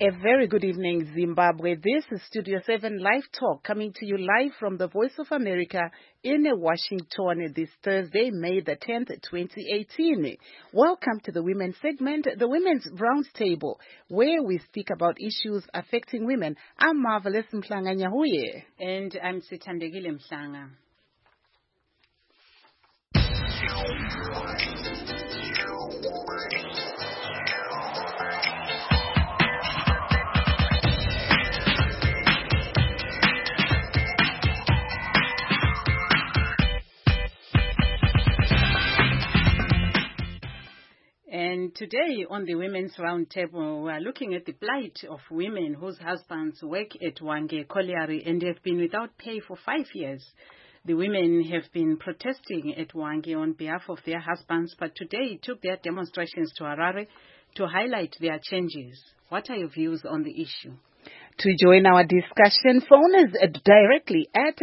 A very good evening, Zimbabwe. This is Studio 7 Live Talk coming to you live from the Voice of America in Washington this Thursday, May the 10th, 2018. Welcome to the Women's segment, the Women's Roundtable, where we speak about issues affecting women. I'm Marvelous Mhlanga Nyahuye. And I'm Sithandekile Mhlanga. And today on the Women's Roundtable, we are looking at the plight of women whose husbands work at Hwange Colliery and have been without pay for 5 years. The women have been protesting at Hwange on behalf of their husbands, but today took their demonstrations to Harare to highlight their changes. What are your views on the issue? To join our discussion, phone is directly at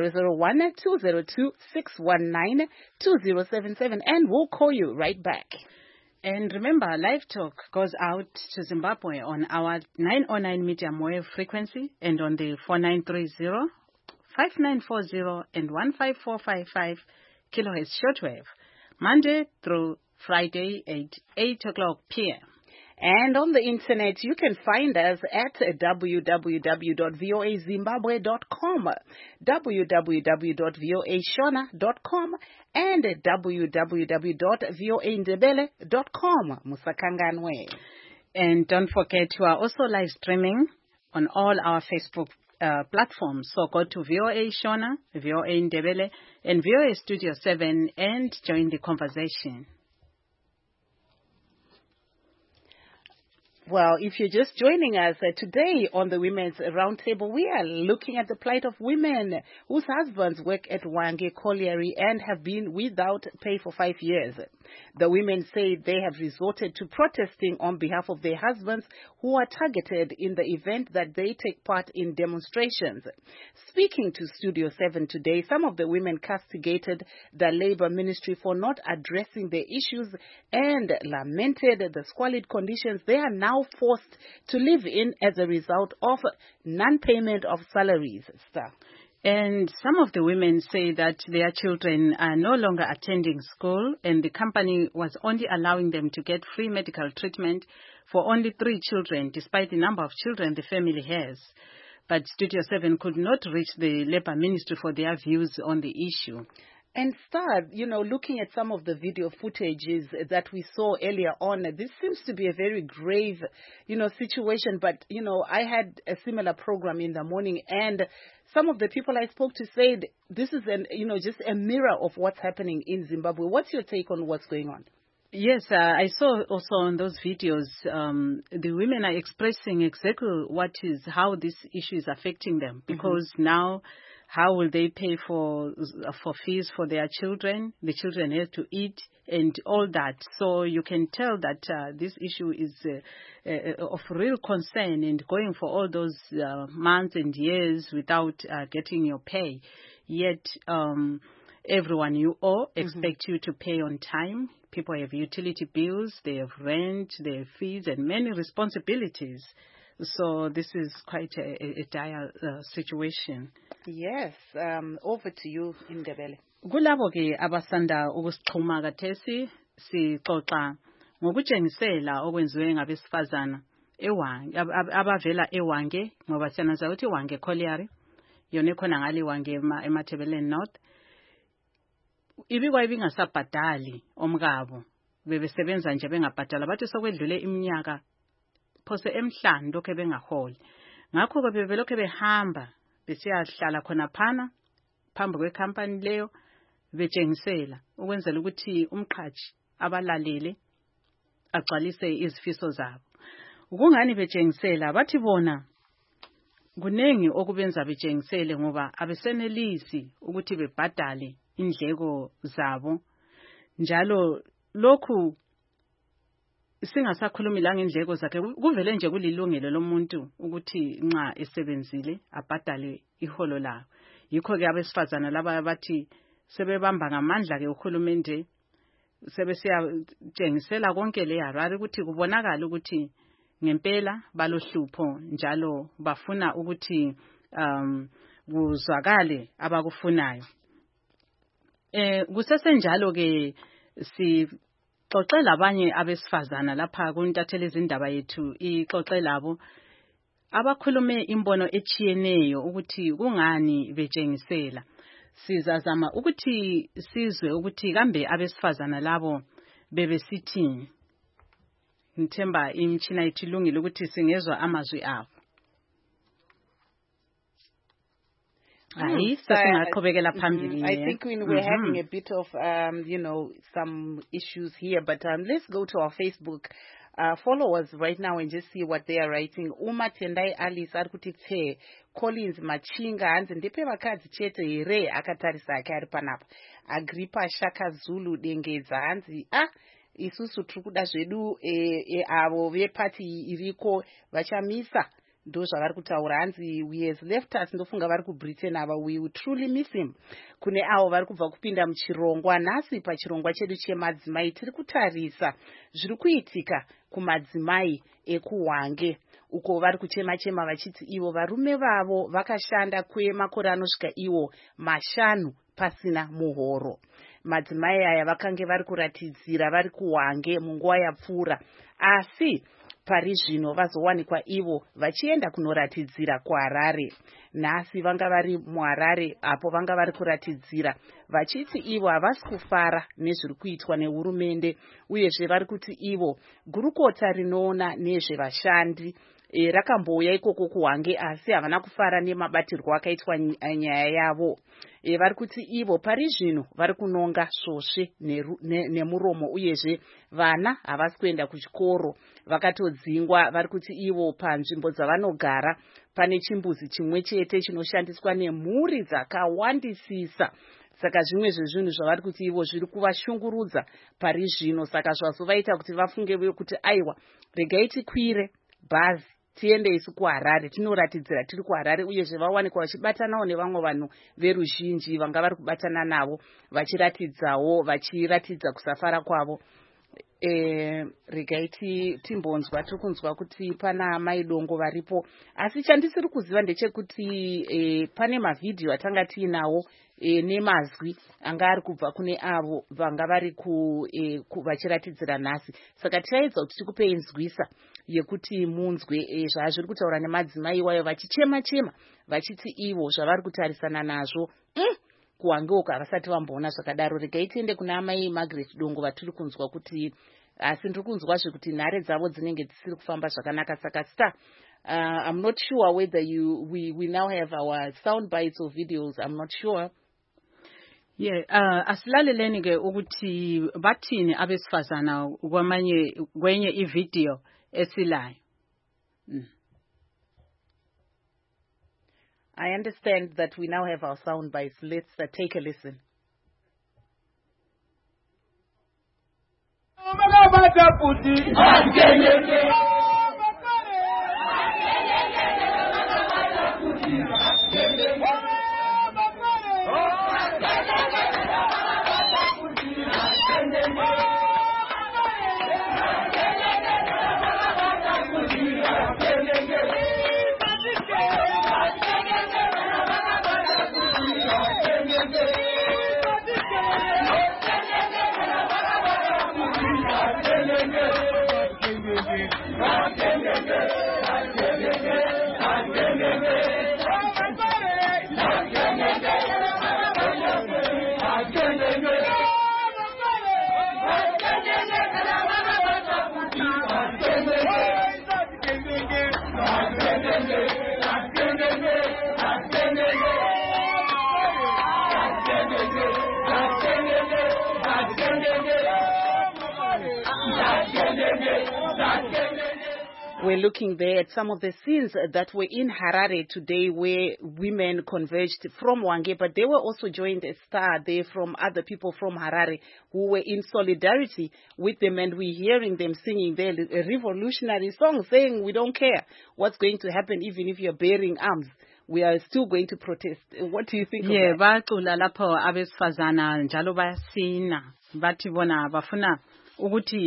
001-202-619-2077, and we'll call you right back. And remember, Live Talk goes out to Zimbabwe on our 909 medium wave frequency and on the 4930, 5940 and 15455 kilohertz shortwave, Monday through Friday at 8 o'clock p.m. And on the internet, you can find us at www.voazimbabwe.com, www.voashona.com, and www.voaindebele.com. Musakanganwe. And don't forget, we are also live streaming on all our Facebook platforms. So go to VOA Shona, VOA Indebele, and VOA Studio 7 and join the conversation. Well, if you're just joining us today on the Women's Roundtable, we are looking at the plight of women whose husbands work at Hwange Colliery and have been without pay for 5 years. The women say they have resorted to protesting on behalf of their husbands who are targeted in the event that they take part in demonstrations. Speaking to Studio 7 today, some of the women castigated the Labor Ministry for not addressing their issues and lamented the squalid conditions they are now forced to live in as a result of non-payment of salaries. And some of the women say that their children are no longer attending school and the company was only allowing them to get free medical treatment for only 3 children, despite the number of children the family has. But Studio 7 could not reach the Labour Ministry for their views on the issue. And looking at some of the video footages that we saw earlier on, this seems to be a very grave, situation. But, I had a similar program in the morning, and some of the people I spoke to said this is just a mirror of what's happening in Zimbabwe. What's your take on what's going on? Yes, I saw also on those videos, the women are expressing exactly how this issue is affecting them, because now, how will they pay for fees for their children? The children have to eat and all that. So you can tell that this issue is of real concern and going for all those months and years without getting your pay. Yet everyone you owe expect you to pay on time. People have utility bills, they have rent, they have fees and many responsibilities. So this is quite a dire situation. Yes, over to you, Indebele. Kulabo ke abasanda ukusixhuma kathesi sixoxa ngokutshengisela okwenziwe ngabesifazana abavela eHwange, ngoba siyanaza ukuthi iHwange Colliery yona khona ngale Hwange eMathebeleni North ibingasabhadali omkabo, bebesebenza nje bengabhadala, bathi sokwedlule iminyaka phose emhlanu lokho bengaholi. Ngakho ke bebelokho behamba besiyahlala khona phana phambi kwekhampani leyo betshengisela ukwenzela ukuthi umqhaji abalalele agcwalise izifiso zabo. Kungani betshengisela? Bathi bona kunengi okubenza betshengisele ngoba abesenelisi ukuthi bebhadale indleko zabo. Njalo lokhu singasakhulumi la ngendleko zakhe, kuvele nje kulilungelo lomuntu ukuthi nxa esebenzile abhadale iholo lawo. Yikho ke abesifazana laba bathi sebebamba ngamandla ke uhulumende sebesiyatshengisela konke le Harare ukuthi kubonakala ukuthi ngempela balohlupho njalo bafuna ukuthi kuzwakale abakufunayo. Kusesenjalo ke sixoxela abanye abesifazana lapha kuntatheli izindaba yethu ixoxe labo abakhulume imbono echiyeneyo ukuthi kungani betshengisela. Sizazama ukuthi sizwe ukuthi kambe abesifazana labo bebesithini. Ngithemba imtshina yethu ilungile ukuthi singezwa amazwi abo. I think we're having a bit of, some issues here, but let's go to our Facebook followers right now and just see what they are writing. Uma Tendai Alice arikuti Collins Machinga hanzi ndepe vakadzi chete here akatarisa akari panapa. Agrippa Shaka Zulu dengedza hanzi isusu tiri zvedu avo vepati iriko vachamisa ndo zvavari kutaura hanzi we has left us ndofunga vari kuBritain ava we will truly miss him. Kune avo vari kubva kupinda muchirongwa nhasi pachirongwa chedu chemadzimai tiri kutarisa zviri kuitika kumadzimai ekuHwange uko vari kuchema vachiti ivo varume vavo vakashanda kwemakore anosvika iwo 5 pasina muhoro. Madzimai aya vakange vari kuratidzira vari kuHwange munguva yapfuura, asi pari zvino vazowanikwa ivo vachienda kunoratidzira kuHarare. Nhasi vanga vari muHarare apo vanga vari kuratidzira vachiti ivo havasi kufara nezviri kuitwa nehurumende, uyezve vari kuti ivo gurukota rinoona nezvevashandi rakambouya ikoko kuHwange asi havana kufara nemabatirwo akaitwa nyaya yavo. Vari kuti ivo pari zvino vari kunonga svosve nemuromo, uyezve vana havasi kuenda kuchikoro vakatodzingwa. Vari kuti ivo panzvimbo dzavanogara pane chimbuzi chimwe chete chinoshandiswa nemhuri dzakawandisisa. Saka zvimwe zvezvinhu zvavari kuti ivo zviri kuvashungurudza pari zvino, saka zvazovaita kuti vafunge kuti aiwa regai tikwire bhazi tiende isu kuHarare tinoratidzira tiri kuHarare, uyezve vawanikwa vachibatanawo nevamwe vanhu veruzhinji vanga vari kubatana navo vachiratidza kusafara kwavo. Regai timbonzwa tiri kunzwa kuti pana maidongo varipo, asi chandisiri kuziva ndechekuti pane mavhidhiyo atanga tiinawo nemazwi anga ari kubva kune avo vanga vari vachiratidzira nhasi. Saka tiraedza kuti tikupei nzwisa yekuti munzwe zvazviri kutaura nemadzimai iwayo vachichema vachiti ivo zvavari kutarisana nazvo kuHwange uko havasati vamboona zvakadaro. Regai tiende kuna amai Margaret Dongo vatiri kunzwa kuti asi ndiri kunzwazve kuti nhare dzavo dzinenge dzisiri kufamba zvakanaka. Saka star, I'm not sure whether we now have our sound bites or videos. I'm not sure. Yeah, asilaleleni ke ukuthi bathini abesifazana kwenye ivideo esilayo. I understand that we now have our sound bites. Let's take a listen. We're looking there at some of the scenes that were in Harare today where women converged from Hwange, but they were also joined a star there from other people from Harare who were in solidarity with them, and we're hearing them singing their revolutionary song saying we don't care what's going to happen even if you're bearing arms. We are still going to protest. What do you think of that? Yeah, bacula lapho abesifazana njalo bayasina bathi bona bafuna ukuthi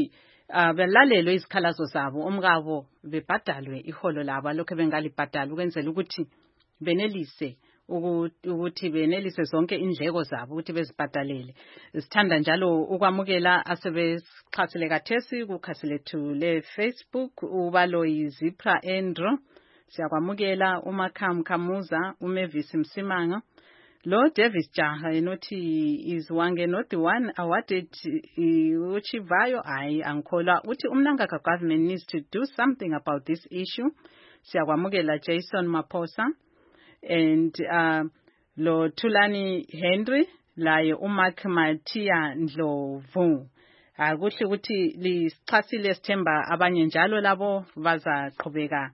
belalelwe izikhalazo zabo umkabo bebhadalwe iholo labo lokho bengalibhadala ukwenzela ukuthi benelise ukuthi benelise zonke indleko zabo ukuthi bezibhadalele. Sithanda njalo ukwamukela asebesixhasile kathesi kukhasi lethu le Facebook ubalo yiZipra Endro. Siyakwamukela uMakham Khamuza, uMavis Msimanga. Lo Davis Jaha enothi is Wange not the one awarded uchivayo angikholwa uthi umnangaka government needs to do something about this issue. Siyakwamukela Jason Maposa and lo Thulani Henry laye uMark Matia Ndlovu. Akuhle ukuthi lisichasile sithemba abanye njalo labo bazaqhubeka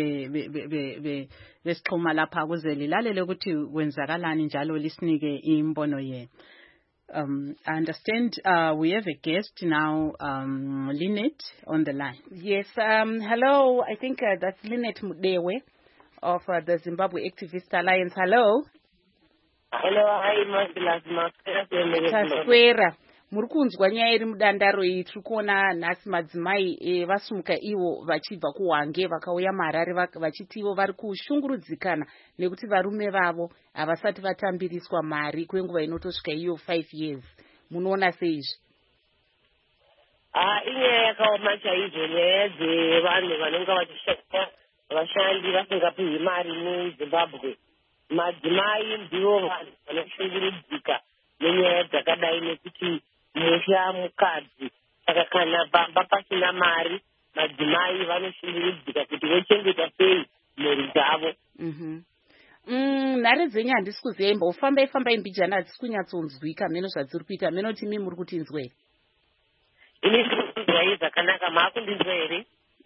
besixhuma lapha kuze lilalele ukuthi kwenzakalani njalo lisinike imbono ye. I understand we have a guest now, Lynette on the line. Yes, hello. I think that's Lynette Mudewe of the Zimbabwe Activist Alliance. Hello. Hello, hi, Taswera. Murukunzwa nyaya iri mudandaro iyi tiri kuona nhasi madzimai vasumuka ivo vachibva kuHwange vakauya muHarare vachiti ivo vari kushungurudzikana nekuti varume vavo havasati vatambiriswa mari kwenguva inotosvika iyo 5 years. Munoona seizvi? Inyaya yakaoma chaizvo nyaya dzevanhu vanenge vachishanda vashandi vasingapiwi mari muZimbabwe. Madzimai ndivo vanhu vanoshungurudzika nenyaya dzakadai nekuti musha mukadzi saka kana baba pasina mari madzimai vanoshungurudzika kuti vochengeta sei mhuri dzavo. Nhare dzenyu handisi kuziva fambai mbijana hadzisi kunyatsonzwika meno zvadziri kuita meno kuti imi muri kutinzwa here? Ini ndiri kunzwai zvakanaka, maakundinzwa here?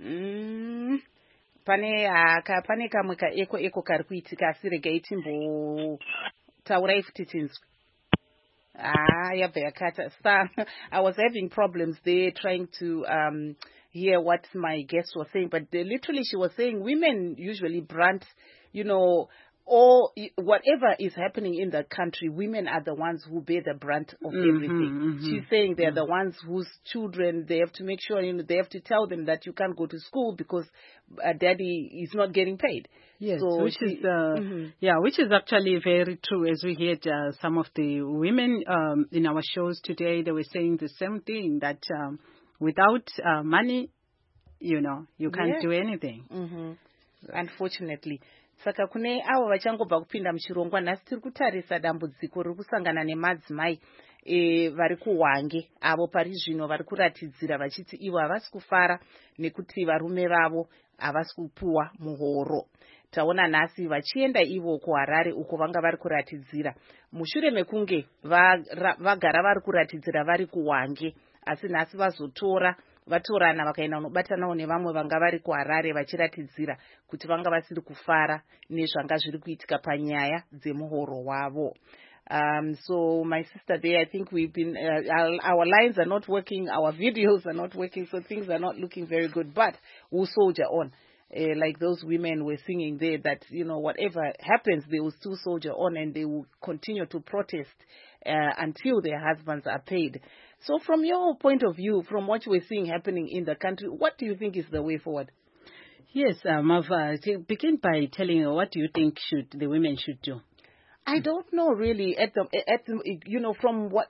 Pane kamwe kaeko kari kuitika asi regai timbotaurai futi tinzwe. Yabva yakata. I was having problems there trying to hear what my guest was saying, but literally she was saying women usually brunt, or whatever is happening in the country, women are the ones who bear the brunt of everything. She's saying they're the ones whose children, they have to make sure, they have to tell them that you can't go to school because daddy is not getting paid. Yes, so which is actually very true. As we heard some of the women in our shows today, they were saying the same thing, that without money, you can't do anything. Unfortunately. Saka kune avo vachangobva kupinda muchirongwa nhasi tiri kutarisa dambudziko riri kusangana nemadzimai vari kuHwange avo pari zvino vari kuratidzira vachiti ivo havasi kufara nekuti varume vavo havasi kupuwa muhoro. Taona nhasi vachienda ivo kuHarare uko vanga vari kuratidzira mushure mekunge vagara vari kuratidzira vari kuHwange, asi nhasi vatorana vakaenda unobatanawo nevamwe vanga vari kuHarare vachiratidzira kuti vanga vasiri kufara nezvanga zviri kuitika panyaya dzemuhoro wavo. So my sister there, I think we've been, our lines are not working, our videos are not working, so things are not looking very good, but we'll soldier on. Like those women were singing there that, whatever happens, they will still soldier on and they will continue to protest until their husbands are paid. So from your point of view, from what we're seeing happening in the country, what do you think is the way forward? Yes, Mava, begin by telling what do you think the women should do? I don't know really. From what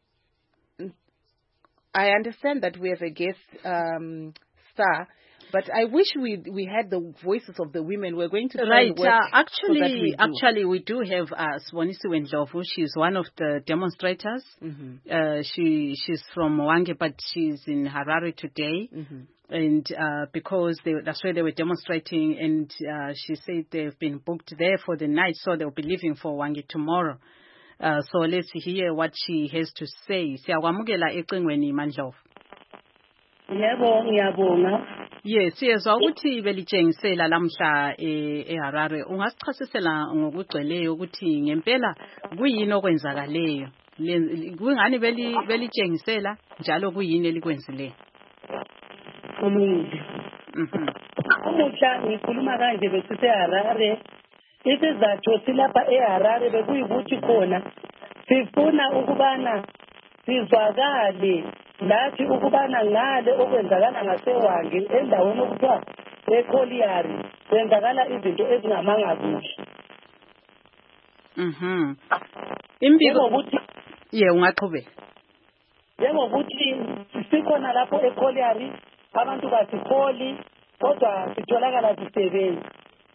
I understand that we have a guest star, but I wish we had the voices of the women. We're going to try and work actually, we do have Swanisi Ndlovu. She's one of the demonstrators. She's from Wange, but she's in Harare today. And because that's where they were demonstrating, and she said they've been booked there for the night, so they'll be leaving for Wange tomorrow. So let's hear what she has to say. Siyawamukela ecingweni Mandlovu. Ngiyabonga. Yes, siyezwa ukuthi belitshengisela lamhla eHarare. Ungasichasisela ngokugcweleyo ukuthi ngempela kuyini okwenzakaleyo. Kungani belitshengisela njalo kuyini elikwenzileyo. Umuhla ngikhuluma kanje besiseHarare. Isizathu silapha eHarare bekuyikuthi khona sifuna ukubana sizwakale lathi ukubana ngale okwenzakala ngasewange endaweni okuthiwa eCollier kwenzakala izinto ezingamanga kuhle. Imbiko ukuthi ungaqhubeka. Njengokuthi sikhona lapho eCollier abantu basikholi kodwa sitholakala sisebenza.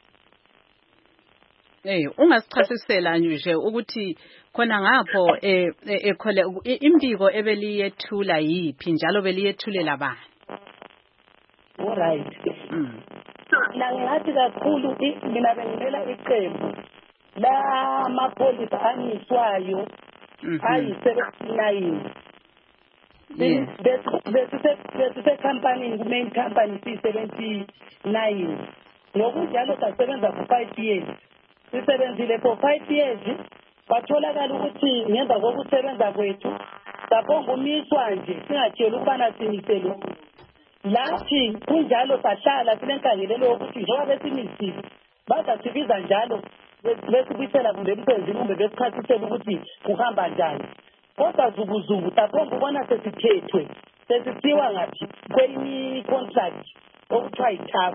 Ungasichasisela nje ukuthi khona ngapho ekhole imbiko ebeliyethula yipi njalo beliyethulela bani? Alright. La ngathi kakhulu mina bengimela iqembu la mapholisa anyiswayo ayi-79. Bese company main company C79 ngokunjalo sasebenza for 5 years. Sisebenzile for 5 years kwatholakala ukuthi ngemva kokusebenza kwethu sabonga umiswa nje singatshela ukubana simisele lathi kunjalo sahlala silenkangelelo yokuthi njengoba besimisile bazasibiza njalo besibuyisela kumbe emsebenzini kumbe besikhathisela ukuthi kuhamba njani. Kodwa zukuzuku sabonga ubona sesithethwe sesithiwa ngathi kwenye contract okuthiwa yi-TAF.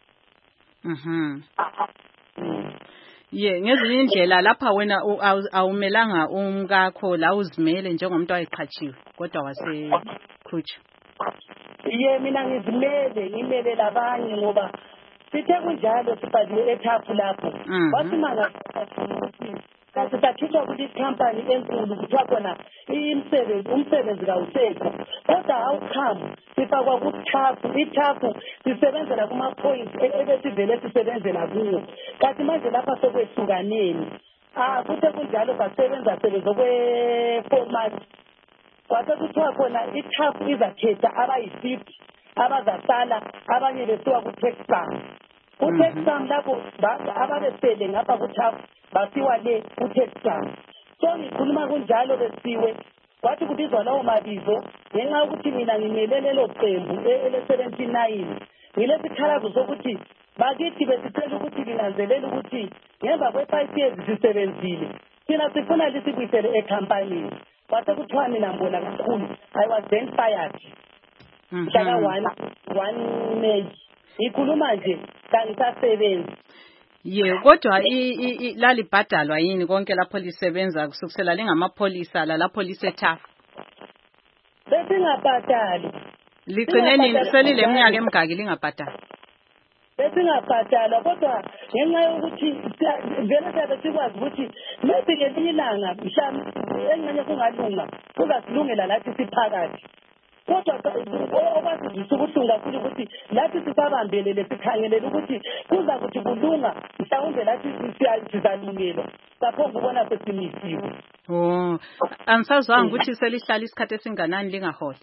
Ngezinye indlela lapha wena awumelanga umkakho la uzimele njengomuntu owayeqhatshiwe kodwa wasekhutshwa. Mina ngimele labanye ngoba sithe kunjalo sibhaliwe eTAF lapho. Wasimanga kasi sakhishwa kule company enkulu kuthiwa khona umsebenzi kawusekho kodwa awukhambi sifakwa ku-TAF. I-TAF sisebenzela kuma-point ebesivele sisebenzela kuwo kanti manje lapha sokwehlukaneni kuthe kunjalo sasebenza okwe-4 months kwase kuthiwa khona i-TAF izakhetha abayi-50 abazasala abanye besiwa ku-Texas. Ku-Texas lapho ababesele ngapha ku-TAF basiwa le ku-Texas. So ngikhuluma kunjalo besiwe kwathi kubizwa lawo mabizo ngenxa yokuthi mina ngimele lelo qembu ele-79 ngilesikhalazo sokuthi bakithi besicela ukuthi linanzelele ukuthi ngemva kwe-5 years sisebenzile thina sifuna lisibuyisele ekhampanini. Kwase kuthiwa mina mbona kakhulu I was then fired mhlaka 1 May. Ngikhuluma nje kangisasebenzi. Kodwa lalibhadalwa yini konke lapho lisebenza kusukela lingamapholisa lapho liseTAF? Besingabhadali. Ligcineni selile minyaka emingaki lingabhadali? Besingabhadalwa kodwa ngenxa yokuthi vele siyabe sikwazi ukuthi lesike lilanga mhlawumbe engxenye kungalunga kuzasilungela lathi siphakathi. Kodwa okwazizisa ubuhlungu kakhulu ukuthi lathi sisabambelele sikhangelele ukuthi kuza kuthi kulunga mhlawumbe lathi sizalungelwa saphonga ubona sesimisiwe. Angisazwanga ukuthi selihlala isikhathi esinganani lingaholi.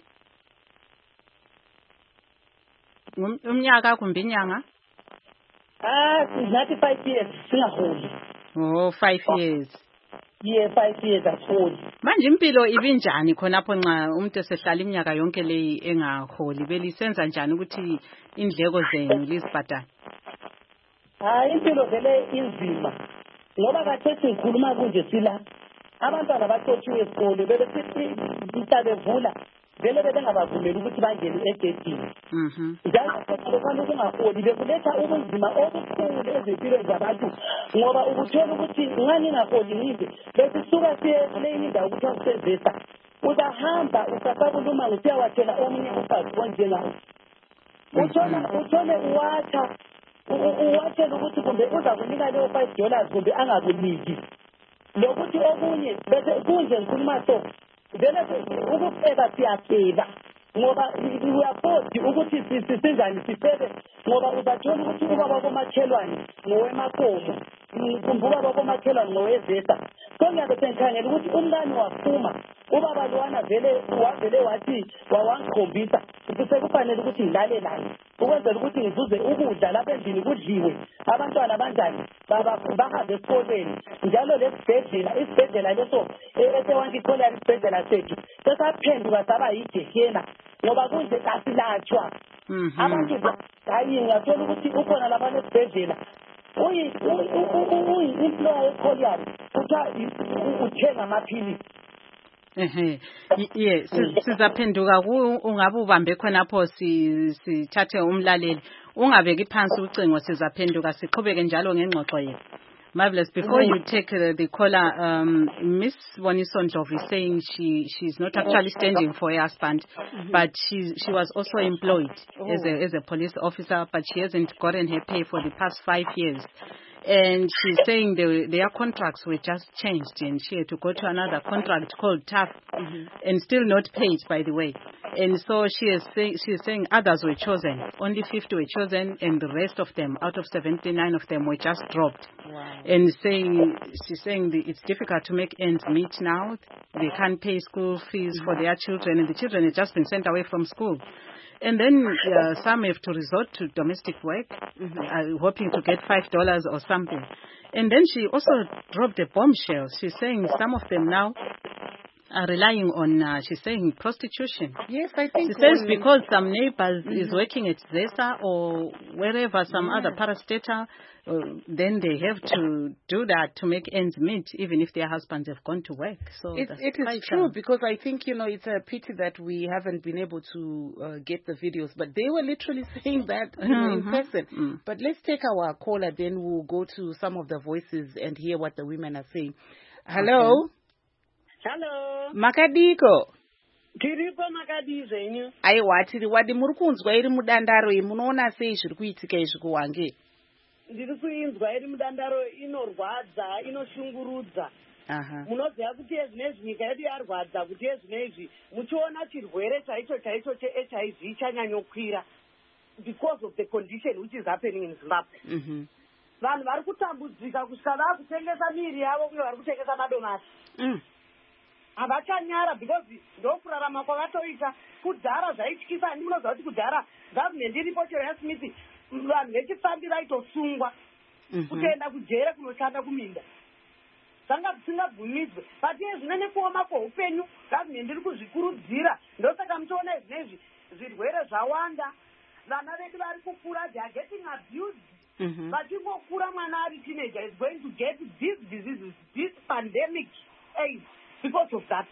Umnyaka kumbe inyanga? Nathi 5 years singaholi. 5 years. 5 years asiholi. Manje impilo ibinjani khonapho nxa umuntu esehlala iminyaka yonke leyi engaholi belisenza njani ukuthi indleko zenu lizibhadale? Impilo vele inzima ngoba kathethi ngikhuluma kunje sila abantwana bathotshiwe esikole bebe sithi mhlabevula vele bengabavumeli ukuthi bangene egedini. Njalo kwani ukungaholi bekuletha ubunzima obukhulu ezimpilweni zabantu ngoba ukuthola ukuthi nxa ningaholi nize besisuka siye kuleyini indawo kuthiwa kusevesa uzahamba usasabuluma usiyawathela omunye umfazi onjengawo uthole uwathela ukuthi kumbe uza kunika leyo $5 kumbe angakuniki lokuthi okunye bese kunje ngikhuluma so vele ukufeba siyafeba ngoba uyabhodi ukuthi sisinjani sifebe ngoba uzathola ukuthi ubaba bomakhelwane ngowemakomo kumbe ubaba bomakhelwane ngowezesa so ngiyabe sengikhangela ukuthi umngane waphuma ubaba lowana wavele wathi wangikhombisa ukuthi sekufanele ukuthi ngilale laye ukwenzela ukuthi ngizuze ukudla lapha endlini kudliwe abantwana abanjani bahambe esikolweni njalo isibhedlela leso esewangikhona isibhedlela sethu sesaphenduka saba yidehena ngoba kunje kasilatshwa abantu hayi ngathola ukuthi ukhona lapha nesibhedlela uyi-employer eCollier kuthiwa uthenga amaphilisi Yeah, sizaphenduka ungabe ubambe khonapho sithathe umlaleli. Ungabeki phansi ucingo, sizaphenduka siqhubeke njalo ngengxoxo yethu. Marvelous. Before you take the caller, Miss Boniso Ndlovu is saying she's not actually standing for her husband, but she was also employed as a police officer, but she hasn't gotten her pay for the past 5 years. And she's saying their contracts were just changed, and she had to go to another contract called TAF, and still not paid, by the way. And so she's saying others were chosen. Only 50 were chosen, and the rest of them, out of 79 of them, were just dropped. Wow. And she's saying it's difficult to make ends meet now. They can't pay school fees for their children, and the children have just been sent away from school. And then some have to resort to domestic work, hoping to get $5 or something. And then she also dropped a bombshell. She's saying some of them now are relying on, she's saying, prostitution. Yes, I think. She says because some neighbors is working at ZESA or wherever, some other parastatal, then they have to do that to make ends meet, even if their husbands have gone to work. So it is true, because I think, it's a pity that we haven't been able to get the videos, but they were literally saying that in person. But let's take our caller, then we'll go to some of the voices and hear what the women are saying. Hello? Okay. Hello. Makadiko. Tiripo makadize inyu. Aiwa, tiri wadi muri kunzwa iri mudandaro munoona sei zviri kuitika izvi kuHwange? Ndiri kuinzwa iri mudandaro, inorwadza, inoshungurudza. Munoziva kuti ezvinezvi nyika yedu yarwadza, kuti ezvinezvi muchiona chirwere chaicho che-HIV chanyanyokwira because of the condition which is happening in Zimbabwe. Vanhu vari kutambudzika kusvika vakutengesa miri yavo uye vari kutengesa madomasi. Havachanyara because ndokurarama kwavatoita. Kudhara zvaityisa, handi munoziva kuti kudhara gavhmendi iripo chero yaSmith, vanhu vechifambi vaitosungwa kutoenda kujere kunoshanda kuminda. Zvanga zvisingabvumidzwe. But zvine nekuoma kweupenyu, gavhmendi iri kuzvikurudzira. Ndosaka muchiona izvinezvi zvirwere zvawanda. Vana vedu vari kukura, they are getting abused. Vachingokura mwana ari teenager is going to get these diseases, this pandemic AIDS because of that.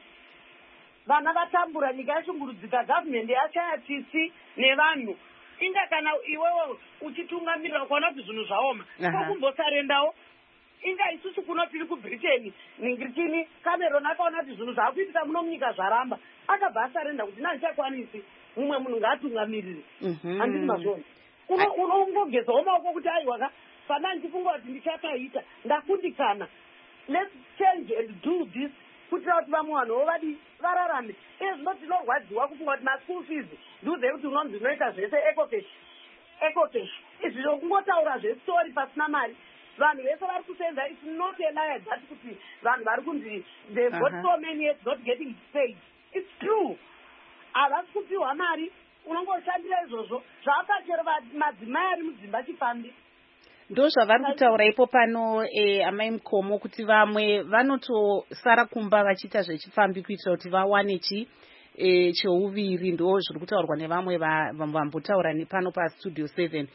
Vana vatambura, nyika yashungurudzika, gavhmendi yashaya tsitsi nevanhu. Inga kana iwewe uchitungamirira ukaona kuti zvinhu zvaoma, kokumbosarendawo. Inga isusu kuno tiri kuBritain, Ningritini, Cameron akaona kuti zvinhu zvaakuitika muno munyika zvaramba. Akabva asarenda kuti nandichakwanisi, mumwe munhu ngaatungamirire. Handisi mazvoni. Unongogezawo maoko kuti aiwaka, pana ndifunga kuti ndichakaita, ndakundikana. Let's change and do this. Kuitira kuti vamwe vanhuwo vararame. Zvino tinorwadziwa kufunga kuti maschool fees nduze kuti unonzi unoita zvese ecocash. Izvi zvokungotaura zvestori pasina mari. Vanhu vese vari kusenza, it's not a lie that kuti vanhu vari kunzi they've got so many years not getting paid. It's true. Havasi kupiwa mari, unongoshandira izvozvo. Zvakachero madzimai ari mudzimba chifambi. Ndo zvavari kutaura ipo pano amai Mukhomo, kuti vamwe vanotosara kumba vachiita zvechifambi kuitira kuti vawane cheuviri. Ndo zviri kutaurwa nevamwe vambotaura pano paStudio 7.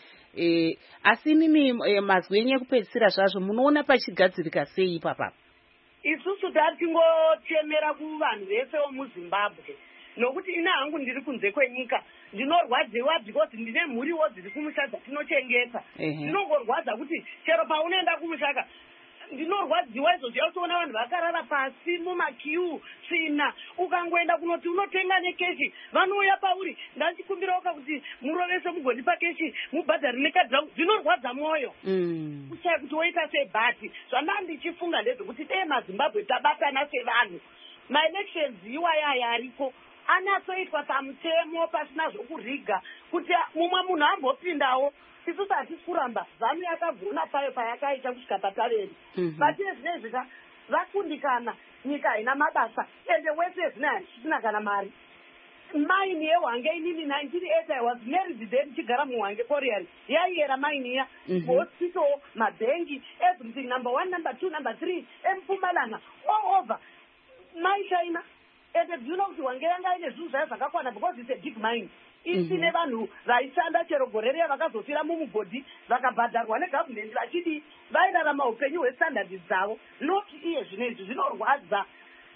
Asi mimi mazwi enyu ekupedzisira zvazvo munoona pachigadzirika sei ipapa? Isusu tari tingotemera kuvanhu vese vomuZimbabwe, nokuti ina hangu ndiri kunze kwenyika ndinorwadziwa because ndine mhuriwo dziri kumusha dzatinochengeta. Ndinongorwadza kuti chero paunoenda kumushaka ndinorwadziwa izvozvo yautoona vanhu vakarara pasi mumakiu tsvina. Ukangoenda kunoti unotenga nekeshi, vanouya pauri, ndachikumbirawo kuti murovese mugonipa keshi mubhadhari nekadhi rangu. Zvinorwadza mwoyo kushaya kuti woita sei. But zvandanga ndichifunga ndezvekuti dei maZimbabwe tabatana sevanhu, maelections iwaya ariko anatsoitwa pamutemo pasina zvokuriga, kuti mumwe munhu ambopindawo. Isusu hatisi kuramba, ZANU yakagona payo payakaita kusvika pataveri. But zvinezvi vakundikana, nyika haina mabasa, ende wese zvine hatisina kana mari. Maini yeHwange inini 1980 I was married then chigara muHwange Koreari. Yaiyera maini ya, hospital, mabhengi, everything, number 1, number 2, number 3, eMpumalanga, all over. Maishaina. And do you know kuti HWange yanga ine zvinhu zvayo zvakakwana because it's a big mine. Isine vanhu vaishanda chero gore riya vakazofira mumugodhi vakabhadharwa negavhmendi vachidi vairarama upenyu hwestandard dzavo. Not iye zvinezvi zvinorwadza.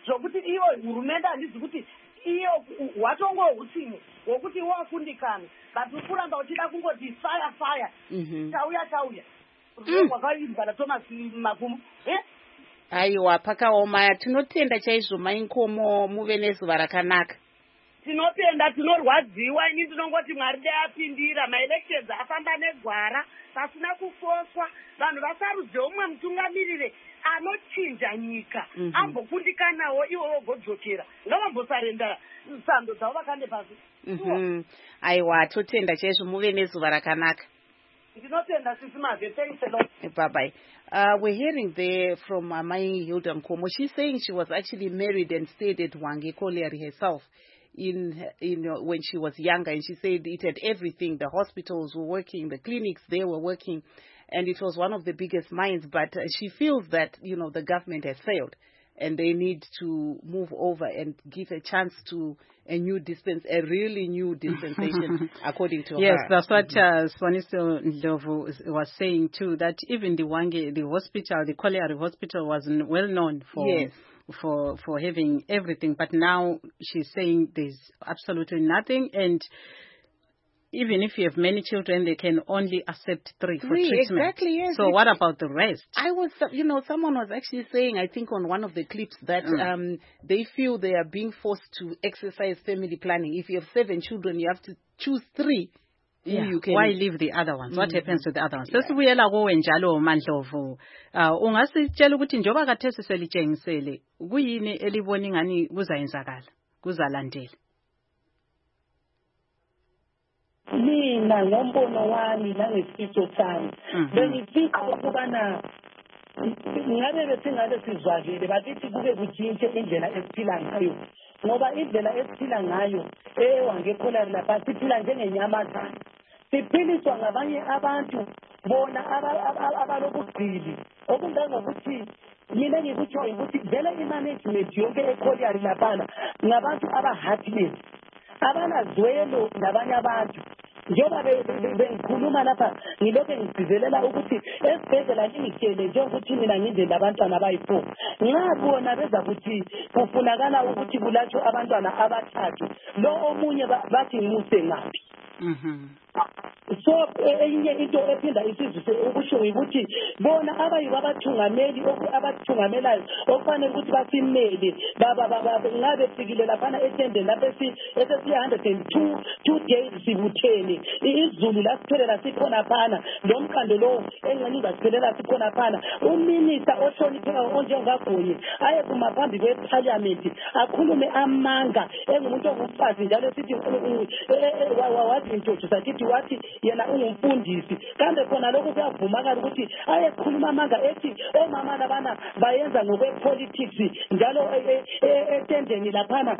zvokuti iyo hurumende handizi kuti iyo watongo utsini wokuti wafundikana but ukuramba uchida kungoti fire tauya kwakaibva Thomas Magumo aiwa pakaoma tinotenda chaizvo mainkomo muve nezuva rakanaka tinotenda tinorwadziwa ini ndinongoti Mwari dai apindira maelections afamba negwara pasina kufoswa vanhu vasarudzewo umwe mutungamirire anochinja nyika ambokundikanawo iwo vogodzokera ngavambosarenda sando dzavo vakande pasi aiwa totenda chaizvo muve nezuva rakanaka ndinotenda sisi Mave. Thanks a lot. Bye-bye. We're hearing there from Mai Hilda Nkomo. She's saying she was actually married and stayed at Hwange Colliery herself when she was younger, and she said it had everything. The hospitals were working, the clinics they were working, and it was one of the biggest mines. But she feels that the government has failed, and they need to move over and give a chance to a really new dispensation, according to her. Yes, that's what Swaniso Ndlovu was saying too, that even the Hwange, the hospital, the Colliery Hospital was well known for having everything, but now she's saying there's absolutely nothing, and even if you have many children, they can only accept 3 for treatment. Exactly, yes. So what about the rest? Someone was actually saying, I think on one of the clips, that they feel they are being forced to exercise family planning. If you have 7 children, you have to choose 3. Yeah. Why leave the other ones? What happens to the other ones? Sesibuyela kuwe njalo Mandlovu. Ungasitshela ukuthi njoba kathesi selitshengisele kuyini elibona ngani kuzayenzakala kuzalandela. Mina ngombono wami nangesifiso sami bengifika ukubana ngabe besingabe sizwakele bathi kube kutshintshe indlela esiphila ngayo ngoba indlela esiphila ngayo eHwange Colliery lapha siphila njengenyamazana siphiliswa ngabanye abantu bona abalobugcili okungangokuthi mina ngikutsho ukuthi vele imanagement yonke eColliery laphana ngabantu aba-heartless abanazwelo nabanye abantu njengoba bengikhuluma lapha ngilokho ngigcizelela ukuthi esibhedlela ngingitshele njengokuthi mina ngindlela abantwana abayi-4 ngabona beza kuthi kufunakala ukuthi kulatshwe abantwana 3 lo omunye bathi ngimuse ngaphi so enye into ephinda isizwe ukusho ukuthi bona abayibo abathungameli abathungamelayo okufanele ukuthi basimele ngabe fikile laphana etendeni lapha esesiya 102 days sibuthene izulu lasiphelela sikhona phana lo mkhandlo lo engceni uzasiphelela sikhona phana uminister ohloniphayo onjengaGoye aye kumaphambi kweparliament akhulume amanga engumuntu ongumfazi njalo sithi wathi into sakithi wathi yena ungumfundisi kanti khona lokho kuyavumakala ukuthi ayekhuluma amanga ethi omama labana bayenza ngokwepolitics njalo etendeni laphana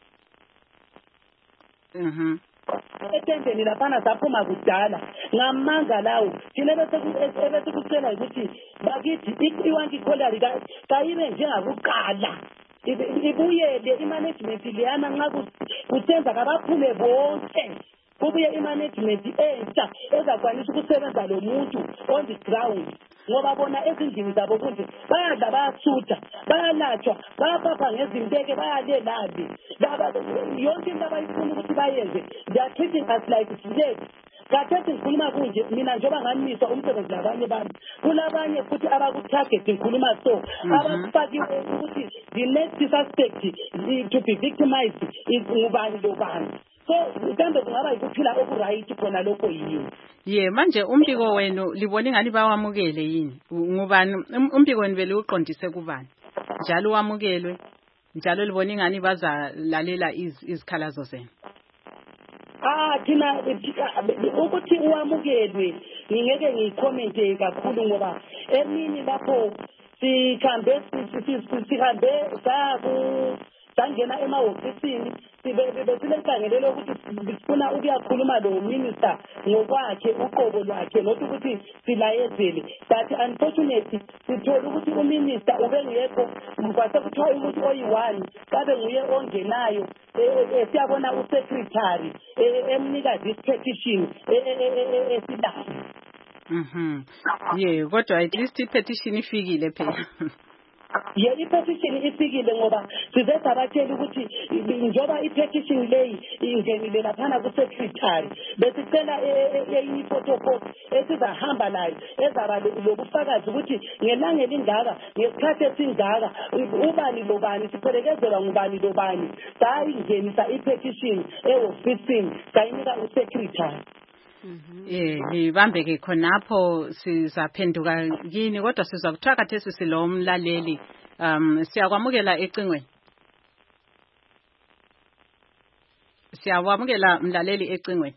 etendeni laphana saphuma kudala ngamanga lawo thina bese kucela ukuthi bakithi iHwange Colliery kayibe njengakuqala ibuyele imanagement leyana nxa kusenza kabaphume bonke kubuye imanagement entsha ezakwanisa ukusebenza lo muntu on the ground ngoba bona ezindlini zabo kunje bayadla bayasutha bayalatshwa bayaphapha ngezinteke bayalelali yonke into abayifuna ukuthi bayenze they are treating us like slaves kathethi ngikhuluma kunje mina njengoba nganiswa umsebenzi labanye bantu kulabanye futhi abakutarget ngikhuluma so abakufakiwe ukuthi the next suspect to be victimized is ngubani lobani so kambe kungaba yikuphila okuright khona lokho yini manje umbiko wenu libona ngani bawamukele yini ngubani umbiko wenu beliuqondise kubani njalo wamukelwe njalo libona ngani bazalalela izikhalazo zenu thina ukuthi uwamukelwe ngingeke ngicommente kakhulu ngoba emini lapho sihambe sangena emahofisini besilenkangelelo ukuthi sifuna ukuyakhuluma lo minister ngokwakhe uqobo lwakhe nokuthi ukuthi silayezele but unfortunately sithola ukuthi uminister ubengekho kwase kuthiwa umuntu oyi-1 kabe nguye ongenayo siyabona usecretary emnika this petition esilayo kodwa at least i-petition ifikile phela ye i-petition ifikile ngoba size sabatshela ukuthi njengoba i-petition leyi ingenile laphana ku-secretary besicela enye iphotocopy esizahamba nayo ezaba lobufakazi ukuthi ngelanga elingaka ngesikhathi esingaka ubani lobani siphelekezelwa ngubani lobani sayingenisa i-petition ehofisini sayinika u-secretary. Ibambeke khonapho sizaphenduka yini kodwa sizwa kuthiwa khathesi silo mlaleli siyakwamukela ecingweni. Siyawamukela mlaleli ecingweni.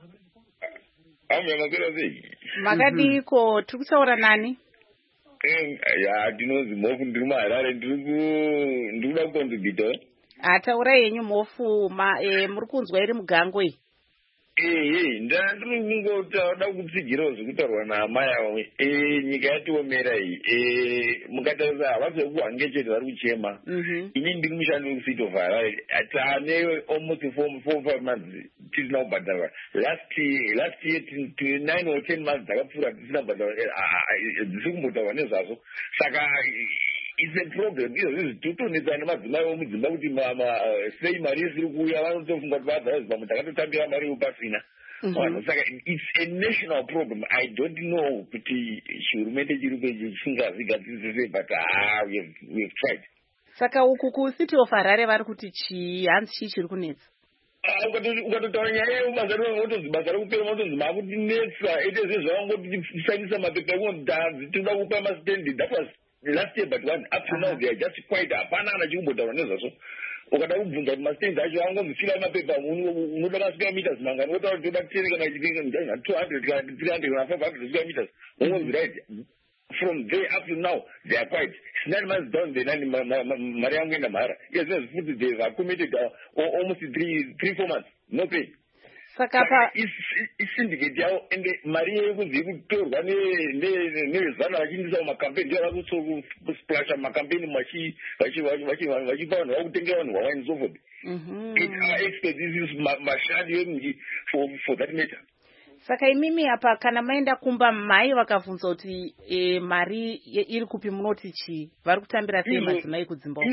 Makadiko tukutaura nani? Ya tinozi mofu ndiri muHarare ndikuda kukontribhita. Taura yenyu mofu muri kunzwa iri mugangwe. Ndandiri kungoda kutsigira zvekutaurwa nahama yavo nyika yatiomera iyi mukatarisa havasi vekuhwange chete vari kuchema ini ndiri mushandi wekucity of Harare taane almost 4-5 months tisina kubhadharwa last year 9 or 10 months dzakapfuura tisina kubhadharwa dzisi kumbotaurwa nezvazvo saka it's a problem. Izvozvi totonetsa nemadzimai vomudzimba kuti sei mari isiri kuuya vanotofunga kuti vadzaziva takatotambira mari yopasina. Saka it's a national problem. I don't know kuti hurumende chiri chingazvigadzirisa sei, but we have tried. Saka uku kuCity of Harare vari kuti chii hanzi chii chiri kunetsa? Ukatotaura nyaya yebasa rinotozwi basa rekupera motonzi makutinetsa ite zvezvavangoti kushandisa mapepa ekunzi tinoda kupa masitendi. That was last year, but up to now they are just quite hapana anachimbotaura nezvazvo. Ukada kubvunza kuti masitendi acho angomufira mapepa unoda masquare meters mangani wotaura kuti toda kutenga kana chipinga 200 kana 300 kana 500 square meters. Ungonzi right. From there up to now, they are quite. 9 months down, they are Mariam and Mara. Yes, they have committed almost 3-4 months. No pay. Sakapa is syndicate yao and Maria was able to run a Zana in campaign. They are also splash on my campaign machine. What you found out and so forth. It's our expertise is Mashadi for that matter. Saka imimi hapa kana maenda kumba mai vakavunza kuti mari iri kupi munoti chi vari kutambira sei madzimai kudzimba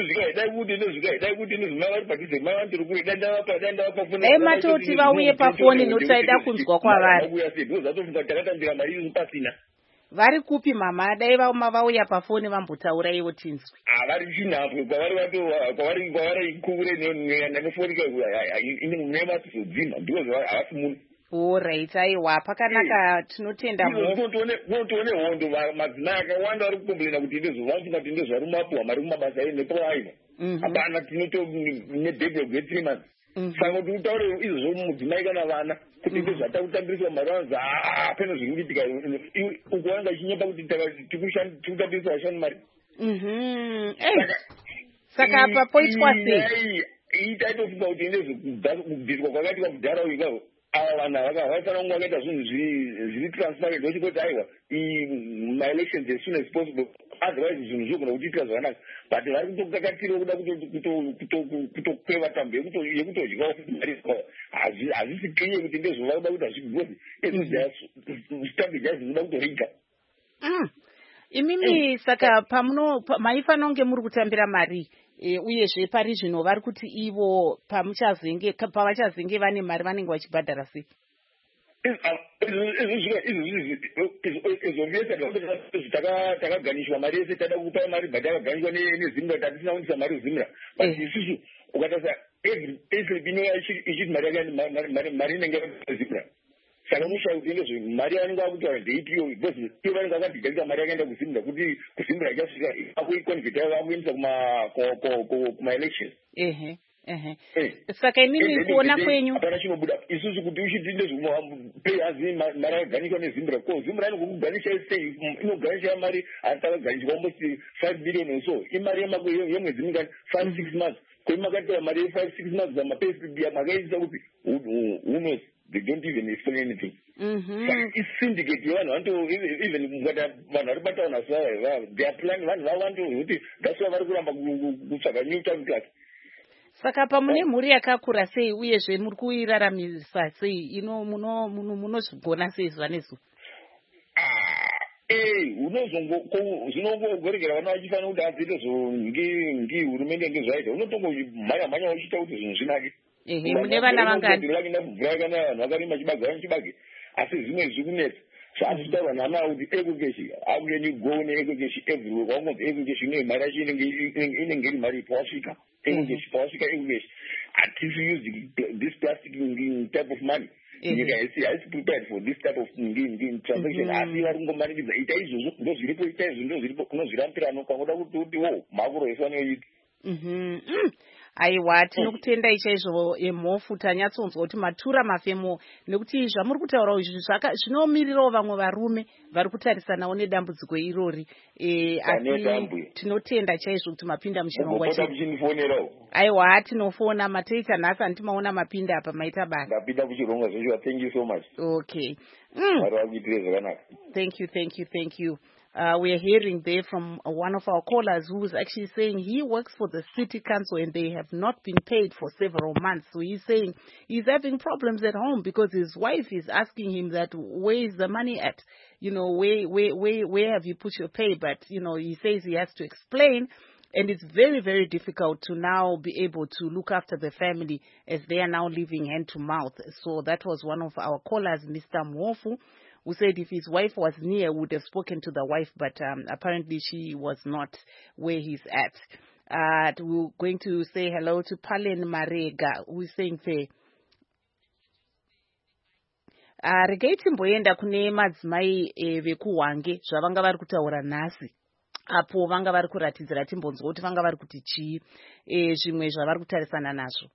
matoti vauye pafoni nokuti aida kunzwa kwavari vari kupi mama dai vauya pafoni vambotaura ivo tinzwi vari chinhapwe kwavari kuvure nefoni nematizodzima ndiko havasi munhu. Alright, aiwa pakanaka tinotenda munotoone hondo madzimai akawanda ari kukomplaina kuti ndezvovanfunga kuti ndezvari mumapuhwa mari kumabasa neproaiva hapana tinoto nebhebhe gwe3 months saka kuti utaure izvozvo mudzimai kana vana kuti ndezvatakutambiriswa mari vanzi apene zviri kuitika ukuwanga chinyepa kuti tikutambiriswa vashandi mari saka apa poitwa sei itaitofunga kuti ndezvekubviswa kwakaitika kudhara ikavo ava vanhu havaifanira kunge vakaita zvinhu zviri transparent vachikoti aiwa maelections as soon as possible otherwise zvinhu zvigona kutiitira zvakanaka but vari kutokakatira kuda kutokweva tambo yekutodyawo futi mari hazvisi clear kuti ndezvovakuda kuti hazvigoti ezitambo jai zvinoda kutoreika imimi saka maifanira kunge muri kutambira mari uyezve pari zvino vari kuti ivo pavachazenge vane mari vanenge vachibhadhara sei takaganishwa mari yese tada kupai mari but takaganishwa nezimra tatisina kuendesa mari zimra but isusu ukatarisa every bino ichiti mari inenge zimra saka mushaya kuti ndezvo mari yanenge akutaura ndeitiyo because iyo vanenge vakadhijarisa mari yakaenda kuzimra kuti kuzimra ichasvika akuikonvheta vakuendesa kuma-elections. Saka imimi kuona kwenyu hapana chinobuda isusu kuti uchiti ndezvopei hazi mari akaganishwa nezimra ko zimra inokuganisha sei inoganisha mari asi takaganishwa almost 5 billion or so imari yemwedzi mingani 5-6 months kwemakataura mari ye5-6 months pamapayslip makaisisa kuti who knows. They don't even explain anything. It's syndicate. Even when they are planning, that's why they're going to new time class. Saka pamune mhuri yakakura sei uyezve muri kuiraramisa sei munozvigona sei zvanezu zvinongogorekera vana vachifanira kuti adzite hurumende ndezvaita unotongomhanya uchiita kuti zvinhu zvinake mune vana vangani mvura yakanaya vanhu vakarima chibage asi zvimwe zviri kunetsa so azvitaurwa nana kuti education how can you go needucation everywhere kwaungonzi education ine mari yacho inenge iri mari pawasvika education hatisi using this plastic type of money nyika haisi prepared for this type of transaction asi vari kungomanikidza ita izvozvo ndozviripo ita izvo ndozviripo unozvirampirano kangoda kuti makuro ese vanoita aiwa tinokutendai chaizvo mhofu tanyatsonzwa kuti matura mafemo nekuti zvamuri kutaura izvi zvinomirirawo vamwe varume vari kutarisanawo nedambudziko irori asi tinotenda chaizvo kuti mapinda muchirongwa chedu aiwa tinofona mateita nhasi handimaona mapinda apa maita basa ndapinda kuchirongwa zvechiva. Thank you so much. Okay. Vari vakuitire zvakanaka. Thank you. We are hearing there from one of our callers who is actually saying he works for the city council and they have not been paid for several months. So he's saying he's having problems at home because his wife is asking him that where is the money at? Where have you put your pay? But, he says he has to explain. And it's very, very difficult to now be able to look after the family as they are now living hand to mouth. So that was one of our callers, Mr. Mwofu, who said if his wife was near, would have spoken to the wife, but apparently she was not where he's at. We're going to say hello to Palen Marega, who is saying, regai timboenda kune madzimai vekuhwange zvavanga vari kutaura nhasi apo vanga vari kuratidzira timbonzwa kuti vanga vari kuti chii zvimwe zvavari kutarisana nazvo.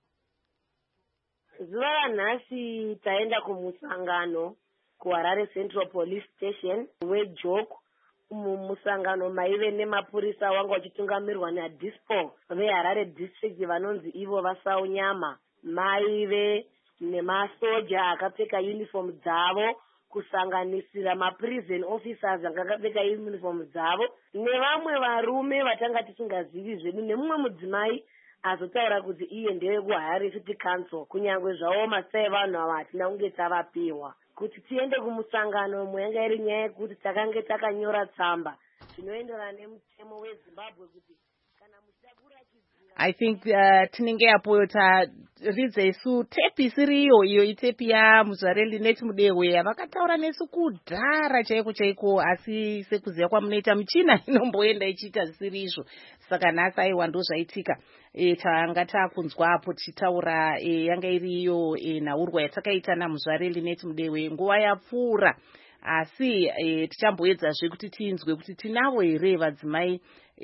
Zuva ranhasi taenda kumusangano kuHarare Central Police Station weJoke. Musangano maive nemapurisa wanga wachitungamirirwa naDispo veHarare District vanonzi ivo vaSaunyama, maive nemasoja akapfeka uniform dzavo kusanganisira maprison officers akapfeka uniform dzavo nevamwe varume vatanga tisingazivi zvedu nemumwe mudzimai azotaura kuti iye ndewekuHarare City Council kunyange zvavo masai vanhu ava hatina kunge tavapiwa kuti tiende kumusangano mwanga iri nyaya yekuti takange takanyora tsamba zvinoenderana nemutemo weZimbabwe kuti kana muchida kurachidza I think tinenge apo taridza isu tepi isiriyo iyo itepi yaMuzvareli Neti Mudewe vakataura nesu kudhara chaiko asi sekuziva kwamunoita michina inomboenda ichiita zvisiri izvo saka nhasi aiwa ndozvaitika tanga takunzwa apo tichitaura yanga iriyo nhaurwa yatakaita naMuzvareli Neti Mudewe nguva yapfuura asi tichamboedzazve kuti tinzwe kuti tinavo here vadzimai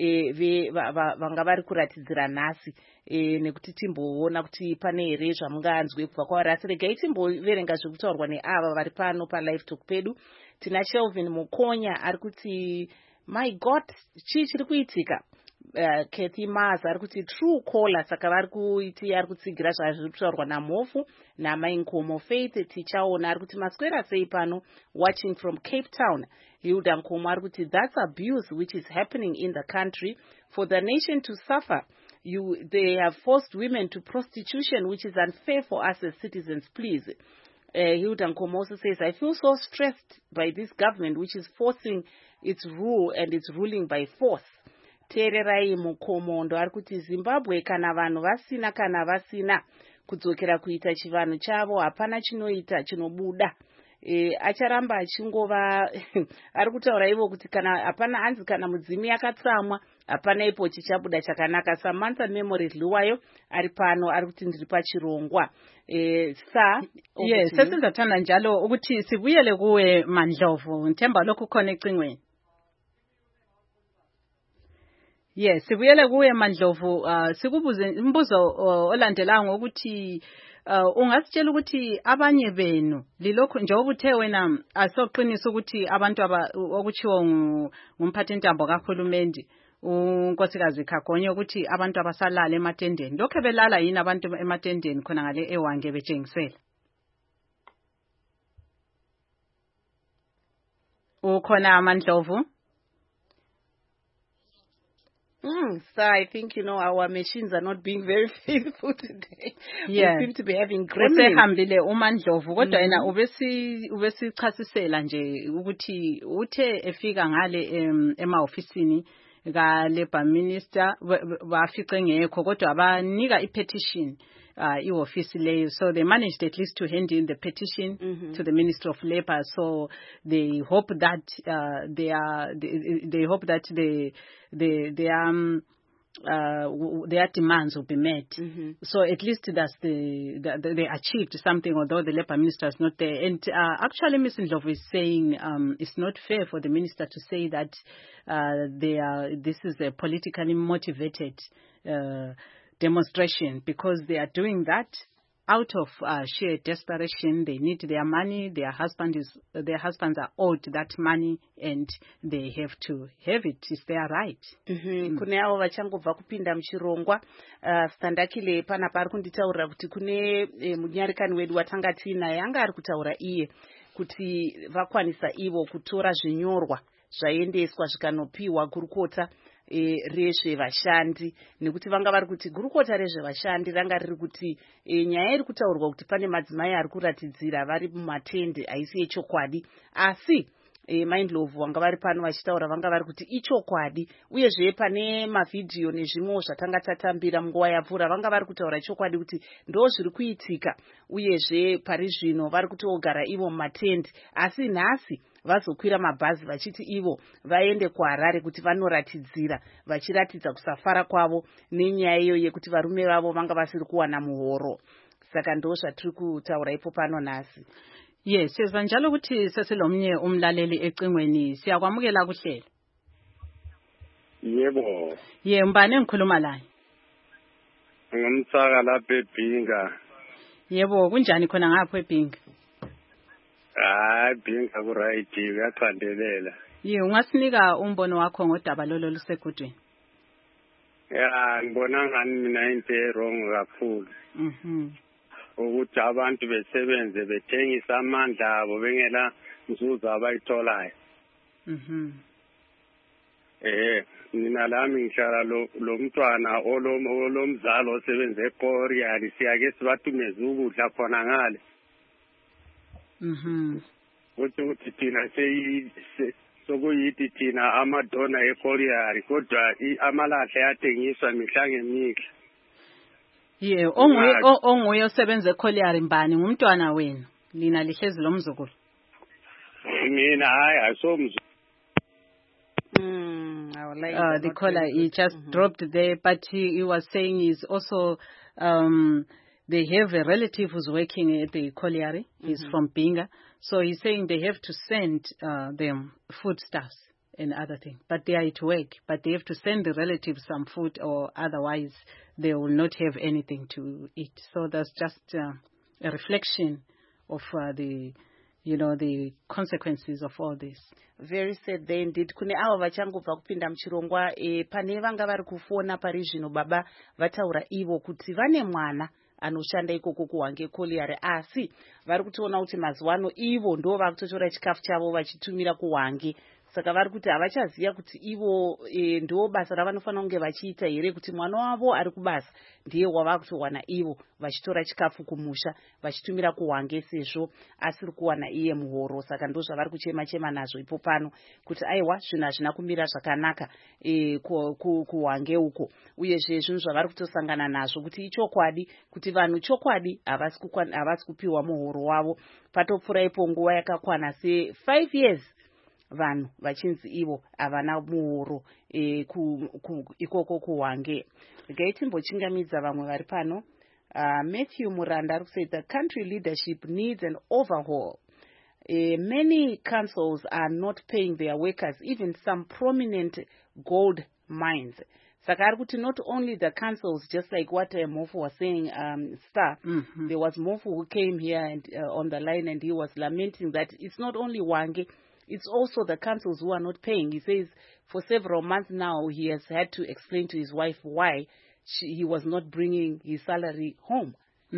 vanga vari kuratidzira nhasi nekuti timboona kuti pane here zvamunganzwe kubva kwavari asi regai timboverenga zvekutaurwa neava vari pano palive talk pedu. Tina Shelvin Mukonya ari kuti my god chii chiri kuitika. Kathy Mars ari kuti true caller saka vari kutsigira zvazviri kutaurwa naMhofu naMainkomo. Faith tichaona ari kuti maswera sei pano watching from Cape Town. Hilda Nkomo ari kuti that's abuse which is happening in the country for the nation to suffer. They have forced women to prostitution which is unfair for us as citizens, please. Hilda Nkomo also says, I feel so stressed by this government which is forcing its rule and it's ruling by force. Tererai Mukomondo ari kuti Zimbabwe kana vanhu vasina kudzokera kuita chivanhu chavo hapana chinoita chinobuda. Acharamba achingova ari kutaura ivo kuti kana hapana anzi kana mudzimi akatsamwa hapana ipo chichabuda chakanaka. Samantha Memory Liwayo ari pano ari kuti ndiri pachirongwa. Yes, sesinzathanda njalo ukuthi sibuyele kuwe Mandlovu Nthemba lokhu khona ecingweni. Yes, sibuyele kuwe Mandlovu sikubuze imbuzo olandelayo ngokuthi ungasitshela ukuthi abanye benu lilokho njengoba uthe wena asoqinisa ukuthi abantu okuchiwo ngumphathintambo kahulumende unkosikazi Khagonye ukuthi abantu abasalala ematendeni lokho belala yini abantu ematendeni khona ngale eHwange betshengisela ukhona Mandlovu? So I think, our machines are not being very faithful today. Yeah. We seem to be having gremlins. Sehambile uMandlovu kodwa yena ubesichasisela nje ukuthi uthe efika ngale ema-ofisini ka Labour Minister bafice ngekho kodwa abanika i-petition i-office leyo, so they managed at least to hand in the petition to the Minister of Labour, so they hope that their demands will be met. So at least they achieved something, although the Labour Minister is not there. And actually, Ms. Ndlovu is saying it's not fair for the Minister to say that this is a politically motivated demonstration, because they are doing that out of sheer desperation. They need their money. Their husbands are owed that money, and they have to have it. It's their right. Kune avo vachangobva kupinda muchirongwa, Standakile pana pari kunditaurira kuti kune munyarikani wedu watanga tinaye anga ari kutaura iye kuti vakwanisa ivo kutora zvinyorwa zvaendeswa zvikanopiwa gurukota rezvevashandi, nekuti vanga vari kuti gurukota rezvevashandi ranga riri kuti nyaya iri kutaurwa kuti pane madzimai ari kuratidzira vari mumatende haisi yechokwadi, asi Mindlove vanga vari pano vachitaura vanga vari kuti ichokwadi, uyezve pane mavhidhiyo nezvimwewo zvatanga tatambira munguva yapfuura vanga vari kutaura chokwadi kuti ndo zviri kuitika, uyezve pari zvino vari kutogara ivo mumatende, asi nhasi vazokwira mabhazi vachiti ivo vaende kuHarare kuti vanoratidzira, vachiratidza kusafara kwavo nenyaya iyo yekuti varume vavo vanga vasiri kuwana muhoro. Saka ndo zvatiri kutaura ipo pano nhasi. Yes, siyezwa njalo ukuthi sesilomnye umlaleli ecingweni, siyakwamukela kuhlelo. Yebo. Mbani engikhuluma la? Ngumsaka lapha eBhinga. Yebo, kunjani khona ngapho eBhinga? Bhinga ku right uyaqandelela. Ungasinika umbono wakho ngodaba lolo lusegudweni? Ngibona ngani mina into wrong kakhulu. Ukuthi abantu besebenze bethengisa amandla abo bengela nzuzo abayitholayo. Mina lami ngihlala lo mntwana olomzalo osebenze eKoriari, siyake sibathumeze ukudla khona ngale. Ukuthi thina sokuyithi thina amadona eKoriari, kodwa amalahle athengiswa mihla ngemihla. Onguye osebenza eKoliari mbani ngumntwana wenu lina lihlezi lomzukulu? Mina hayi asomzukulu. The caller, he just dropped there, but he was saying is also they have a relative who's working at the colliery. He's from Bhinga, so he's saying they have to send them foodstuffs and other things, but they are at work, but they have to send the relatives some food, or otherwise they will not have anything to eat. So that's just a reflection of the consequences of all this. Very sad there indeed. Kune avo vachangobva kupinda muchirongwa, pane vanga vari kufona pari zvino baba vataura ivo kuti vane mwana anoshanda ikoko kuHwange Colliery, asi vari kutoona kuti mazuwano ivo ndo vakutotora chikafu chavo vachitumira kuHwange. Saka vari kuti havachaziva kuti ivo ndo basa ravanofanira kunge vachiita here, kuti mwana wavo ari kubasa ndiye wava kutowana ivo vachitora chikafu kumusha vachitumira kuHwange sezvo asiri kuwana iye muhoro. Saka ndo zvavari kuchema nazvo ipo pano kuti aiwa zvinhu hazvina kumira zvakanaka kuHwange uko, uyezve zvinhu zvavari kutosangana nazvo kuti ichokwadi kuti vanhu chokwadi havasi kupiwa muhoro wavo. Patopfuura ipo nguva yakakwana se5 years vanhu vachinzi ivo havana muhoro ikoko kuHwange. Regai timbochingamidza vamwe vari pano. Matthew Muranda ari kusay the country leadership needs an overhaul. Many councils are not paying their workers, even some prominent gold mines. Saka ari kuti not only the councils, just like what Mofu was saying, Star, there was Mofu who came here and on the line, and he was lamenting that it's not only Hwange, it's also the councils who are not paying. He says for several months now he has had to explain to his wife why he was not bringing his salary home.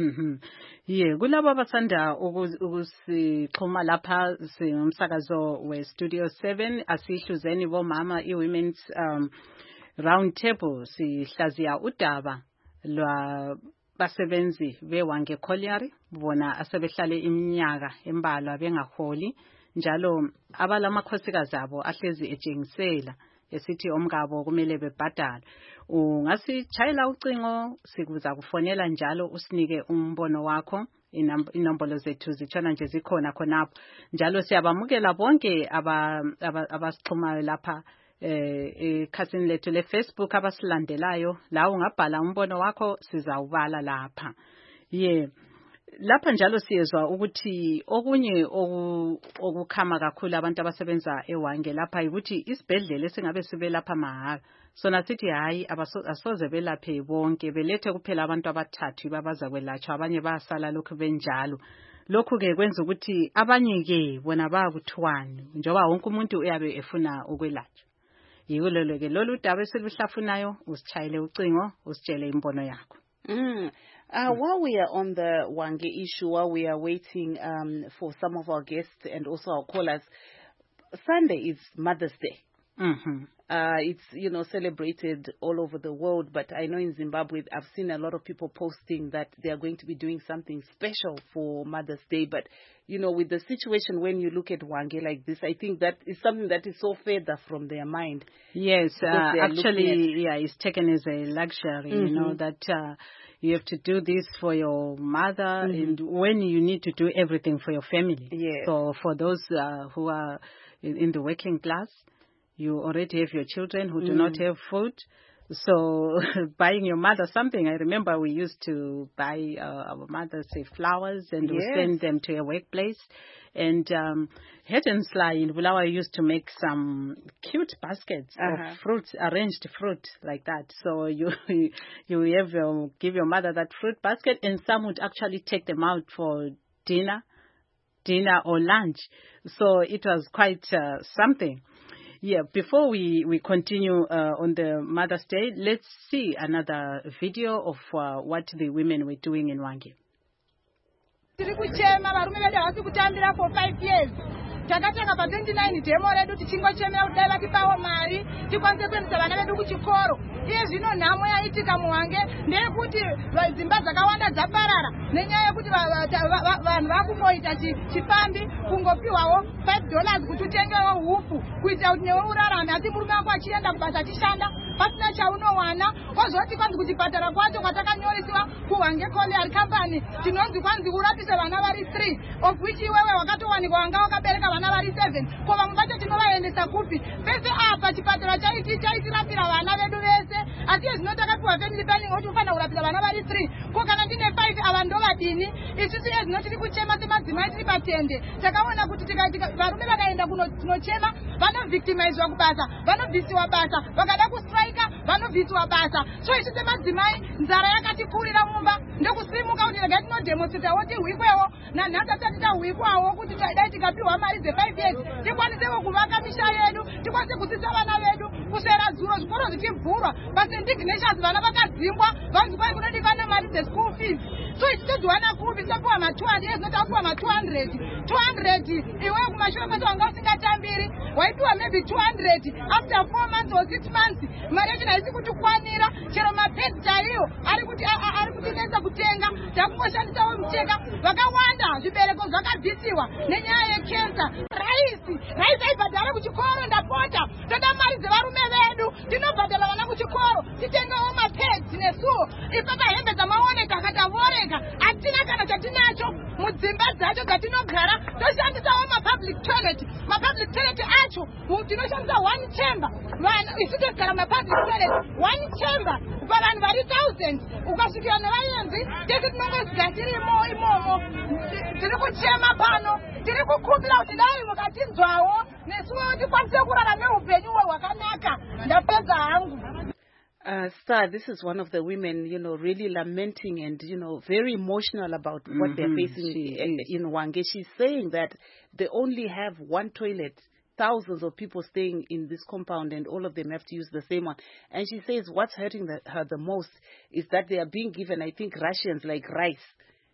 Kulabo abathanda ukusixhuma lapha umsakazo we Studio 7 asihluzeni bomama iwomen's round table sihlaziya udaba lwabasebenzi beWange Colliery bona asebehlale iminyaka embalwa bengaholi njalo abalamakhosikazi abo ahlezi etshengisela esithi omkabo kumele bebhadale. Ungasitshayela ucingo sikuza kufonela njalo usinike umbono wakho. Inombolo zethu zitshona nje zikhona khonapho njalo siyabamukela bonke abasixhumayo lapha ekhasini lethu leFacebook abasilandelayo. La ungabhala umbono wakho sizawubala lapha. Lapha njalo siyezwa ukuthi okunye okukhama kakhulu abantu abasebenza eWange lapha ukuthi isibhedlela esingabe sibe lapha mahala sona sithi hayi asoze belaphe bonke belethe kuphela abantu abathathu babaza kwelatshwa abanye bayasala lokhu benjalo. Lokhu ke kwenza ukuthi abanye ke bona bakuthwani njoba wonke umuntu uyabe efuna ukwelatshwa. Yiko lelo ke lolu daba esiluhlafunayo usitshayele ucingo usitshele imbono yakho. While we are on the Wange issue, while we are waiting for some of our guests and also our callers, Sunday is Mother's Day. It's celebrated all over the world, but I know in Zimbabwe I've seen a lot of people posting that they are going to be doing something special for Mother's Day. But with the situation when you look at Wange like this, I think that is something that is so further from their mind. Yes, actually, it's taken as a luxury, that you have to do this for your mother, and when you need to do everything for your family. Yeah. So for those who are in the working class, you already have your children who do not have food. So buying your mother something, I remember we used to buy our mother, say, flowers, and we send them to a workplace. And Hetensla in Bulawayo used to make some cute baskets of fruits, arranged fruit like that. So you have give your mother that fruit basket, and some would actually take them out for dinner or lunch. So it was quite something. Yeah, before we continue on the Mother's Day, let's see another video of what the women were doing in Wange. For 5 years. Takatanga pa 29 demo redu tichingochemera kudai vatipawo mari tikwanise kuendesa vana vedu kuchikoro. Iye zvino nhamo yaitika muWange ndeyekuti dzimba dzakawanda dzaparara nenyaya yekuti vanhu vakungoita chipambi kungopiwawo $5 kuti utengewo hufu kuitira kuti newe urarame. Asi murume wako achienda kubasa achishanda pasina chaunowana kwozoti kwanzi kuchipatara kwacho kwatakanyoresiwa kuWange Colliery Company tinonzi kwanzi urapise vana vari 3 of which iwewe wakatowanikwa wanga wakabereka vana vari 7 ko vamwe vacho tinovaendesa kupi pese apa chipatara chaitirapira vana vedu vese. Asi zvino takapiwa family planning kuti ufanira kurapira vana vari 3 ko kana ndine 5 ava ndovadini. Isusu iye zvino tiri kuchema semadzimai tiri patende takaona kuti varume vakaenda kunochema vanovhictimizwa kubasa vanobvisiwa basa vakada kustrika vanovhisiwa basa. So isu semadzimai nzara yakatikurira mumba ndokusimuka kuti regai tinodemonstratawo tihwikwewo nanhasi tasati tahwikwawo kuti dai tikapiwa mari ze5 years tikwanisewo kuvaka misha yedu tikwanise kudzidzisa vana vedu kusera dzuro zvikoro zvichivhurwa pasindignations vana vakadzimbwa vanzi kwai kunodikana mari dzeschool fees. So isu todziwana kupi topiwa ma200 ezinotapiwa ma200 iwewe kumashure kwese wanga usingatambiri waipiwa maybe 200 after 4 months or 6 months mari yacho haisi kutikwanira chero mapedzi chaiyo ari kutinesa kutenga takungoshandisawo micheka vakawanda zvibereko zvakabvisiwa nenyaya yekensa. Raisi aibhadhara kuchikoro ndapota toda mari dzevarume vedu tinobhadhara vana kuchikoro titengewo mapedzi nesuwo ipapa hembe dzamaoneka akatavoreka hatina kana chatinacho mudzimba dzacho dzatinogara toshandisawo mapublic toilet acho tinoshandisa 1 chamber isu togara mapublic toilet 1 chamber pavanhu vari 1000 ukasvikira nevaenzi tese tinongozika tirimo imomo tiri kuchema pano tiri kukumbira kuti dai mukatinzwawo nesuwo tikwanise kurara neupenyu hwakanaka. Ndapedza hangu. Star, this is one of the women, really lamenting and, very emotional about what they're facing in Wange. She's saying that they only have one toilet, thousands of people staying in this compound, and all of them have to use the same one. And she says what's hurting her the most is that they are being given, I think, rations like rice.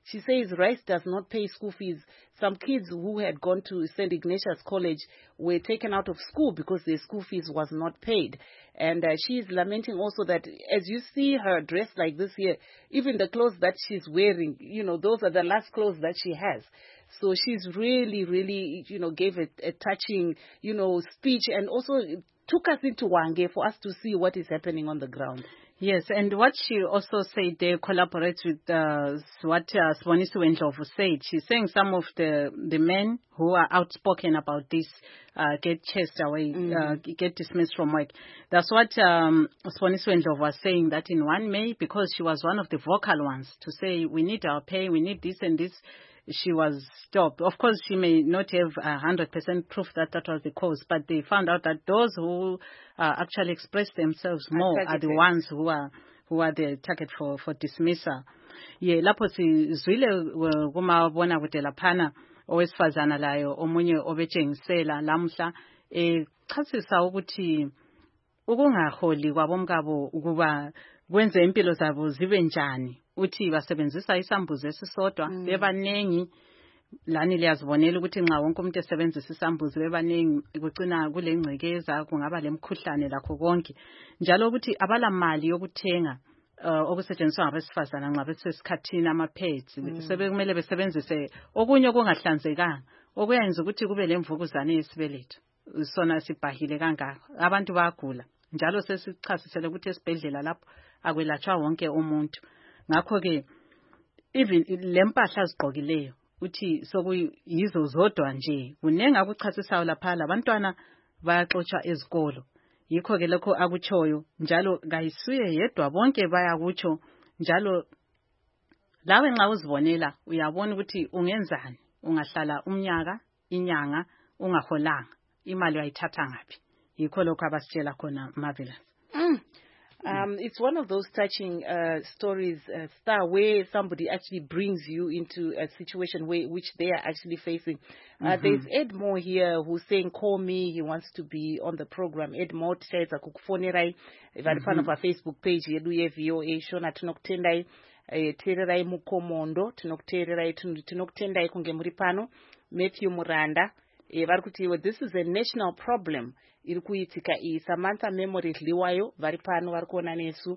She says Rice does not pay school fees. Some kids who had gone to St. Ignatius College were taken out of school because their school fees was not paid. And she is lamenting also that as you see her dressed like this here, even the clothes that she's wearing, those are the last clothes that she has. So she's really, really, gave a touching, speech, and also took us into Hwange for us to see what is happening on the ground. Yes, and what she also said, they collaborate with what Siboniso Ndlovu said. She's saying some of the men who are outspoken about this get chased away, get dismissed from work. That's what Siboniso Ndlovu was saying, that in 1 May, because she was one of the vocal ones to say, we need our pay, we need this and this, she was stopped. Of course, she may not have 100% proof that was the cause, but they found out that those who actually express themselves more are the ones who are the target for dismissal. Yeah, lapho sizwile kumabona kude laphana owesifazana layo omunye obetshengisela lamhla chasisa ukuthi ukungaholi kwabomkabo ukuba kwenze impilo zabo zibe njani. Uthi basebenzisa isambuzi esisodwa bebanengi lani liyazibonela ukuthi nxa wonke umuntu esebenzisa isambuzi bebanengi kucina kulengcekeza kungaba lemkhuhlane lakho konke njalo ukuthi abala mali yokuthenga okusetshenziswa ngabesifazana nxa besesikhathini ama-pads sebekumele besebenzise okunye okungahlanzekanga okuyenza ukuthi kube lemvukuzane yesibeletho sona sibhahile kangaka abantu bayagula njalo sesichasisele ukuthi esibhedlela lapho akwelatshwa wonke umuntu. Ngakho-ke even lempahla azigqokileyo uthi sokuyizo zodwa nje kunengi akuchasisayo lapha labantwana bayaxotshwa ezikolo. Yikho-ke lokho akutshoyo njalo kayisuye yedwa bonke bayakutsho njalo lawe nxa uzibonela uyabona ukuthi ungenzani ungahlala umnyaka inyanga ungaholanga imali uyayithatha ngaphi. Yikho lokho abasitshela khona Marvelous. It's one of those touching stories, Star, where somebody actually brings you into a situation which they are actually facing. There's Ed Moore here who's saying, call me. He wants to be on the program. Ed Moore says, akukufonerai, fan of our Facebook page, yeduye VOA, shona tunokutendai, tererai mukomondo, tunokutendai kunge muripano, Matthew Muranda, this is a national problem. Irikuitika Samantha Memory Liwayo varipano varikuona nesu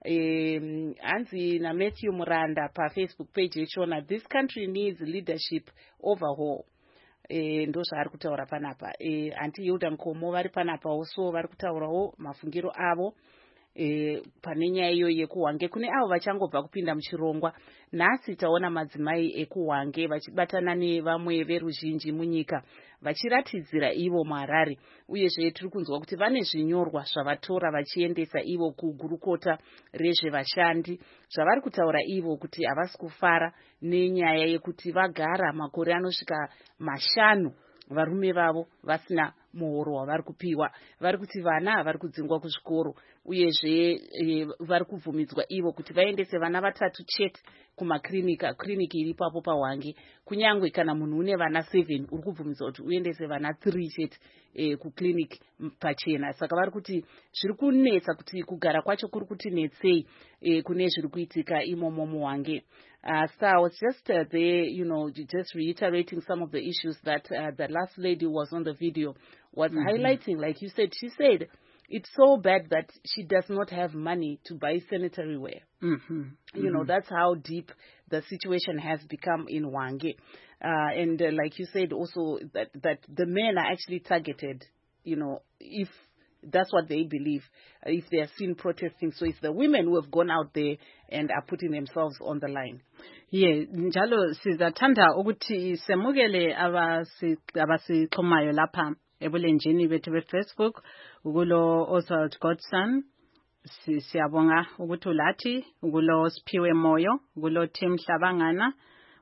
anzi na Matthew Muranda pa Facebook page yechona this country needs leadership overhaul ndo zvari kutaura panapa anti Hilda Nkomo vari panapa also vari kutaurawo mafungiro avo pane nyaya iyo yekuhwange kune avo vachangobva kupinda muchirongwa. Nhasi taona madzimai ekuhwange vachibatana nevamwe veruzhinji munyika vachiratidzira ivo maharare uyezve tiri kunzwa kuti vane zvinyorwa zvavatora vachiendesa ivo kugurukota rezvevashandi zvavari kutaura ivo kuti havasi kufara nenyaya yekuti vagara makore anosvika 5 varume vavo vasina muhoro wavari kupiwa. Vari kuti vana vari kudzingwa kuzvikoro uyezve vari kubvumidzwa ivo kuti vaendese vana 3 chete kumakliniki iri papo paHwange. Kunyangwe kana munhu une vana 7 uri kubvumidzwa kuti uendese vana 3 chete kukliniki pachena. Saka vari kuti zviri kunetsa kuti kugara kwacho kuri kuti netsei kune zviri kuitika imomo muHwange. So I was just there, just reiterating some of the issues that the last lady was on the video was highlighting. Like you said, she said it's so bad that she does not have money to buy sanitary wear. That's how deep the situation has become in Hwange. And like you said also that the men are actually targeted, if that's what they believe, if they are seen protesting. So it's the women who have gone out there and are putting themselves on the line. Yeah, njalo sizathanda ukuthi semukele abasixhumayo lapha ebulenjini bethu beFacebook ukulo Oswald Godson siyabonga ukuthi ulathi ukulo Siphiwe Moyo ukulo Tim Hlabangana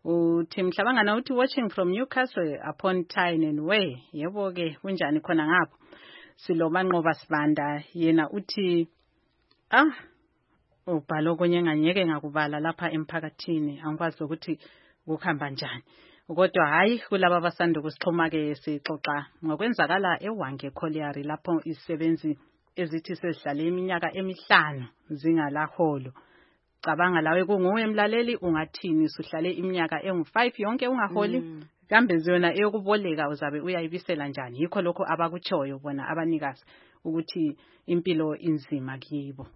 uthi watching from Newcastle upon Tyne and Way. Yebo ke kunjani khona ngapho silobanqoba sibanda yena uthi ubhalo konye nganyeke ngakubala lapha emphakathini angikwazi ukuthi kukhamba njani kodwa hayi kulabo abasanda kusixhuma ke sixoxa ngokwenzakala eHwange Colliery lapho isebenzi ezithi sesidlale iminyaka 5 zingalaholo cabanga lawe kunguwe emlaleli ungathini usuhlale iminyaka engu5 yonke ungaholi kambe zona eyokuboleka uzabe uyayibisela njani yikho lokho abakuchoyo bona abanikazi ukuthi impilo inzima kibo.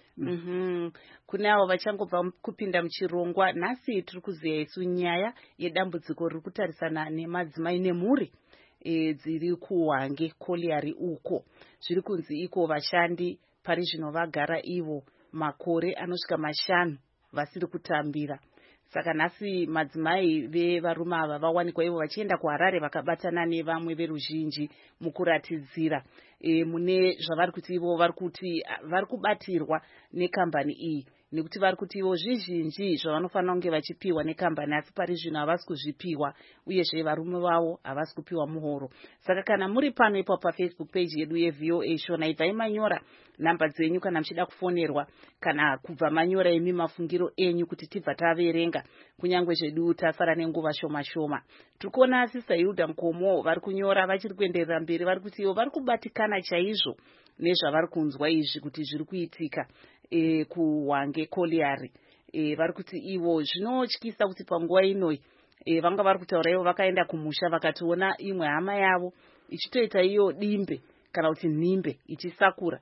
Kunawo vachangobva kupinda muchirongwa nhasi tiri kuziya isu nyaya yedambudziko riri kutarisana nemadzimai nemhuri dziri kuHwange Colliery uko. Zviri kunzi iko vashandi pari zvino vagara ivo makore anosvika 5 vasiri kutambira. Saka nhasi madzimai vevarume ava vawanikwa ivo vachienda kuHarare vakabatana nevamwe veruzhinji mukuratidzira mune zvavari kuti ivo vari kuti vari kubatirwa nekambani iyi, nekuti vari kuti ivo zvizhinji zvavanofanira kunge vachipiwa nekambani asi pari zvino havasi kuzvipiwa, uyezve varume vavo havasi kupiwa muhoro. Saka kana muri pano ipo paFacebook page yedu yeVOA Shona, ibvai manyora nhamba dzenyu kana muchida kufonerwa, kana kubva manyora emi mafungiro enyu kuti tibva taverenga, kunyange zvedu tasara nenguva shoma shoma. Tiri kuona Sister Hilda Mukomo vari kunyora vachiri kuenderera mberi, vari kuti ivo vari kubatikana chaizvo nezvavari kunzwa izvi kuti zviri kuitika kuHwange Colliery. Vari kuti ivo zvinotyisa kuti panguva inoi vanga vari kutaura ivo vakaenda kumusha vakationa imwe hama yavo ichitoita iyo dimbe kana kuti nhimbe ichisakura,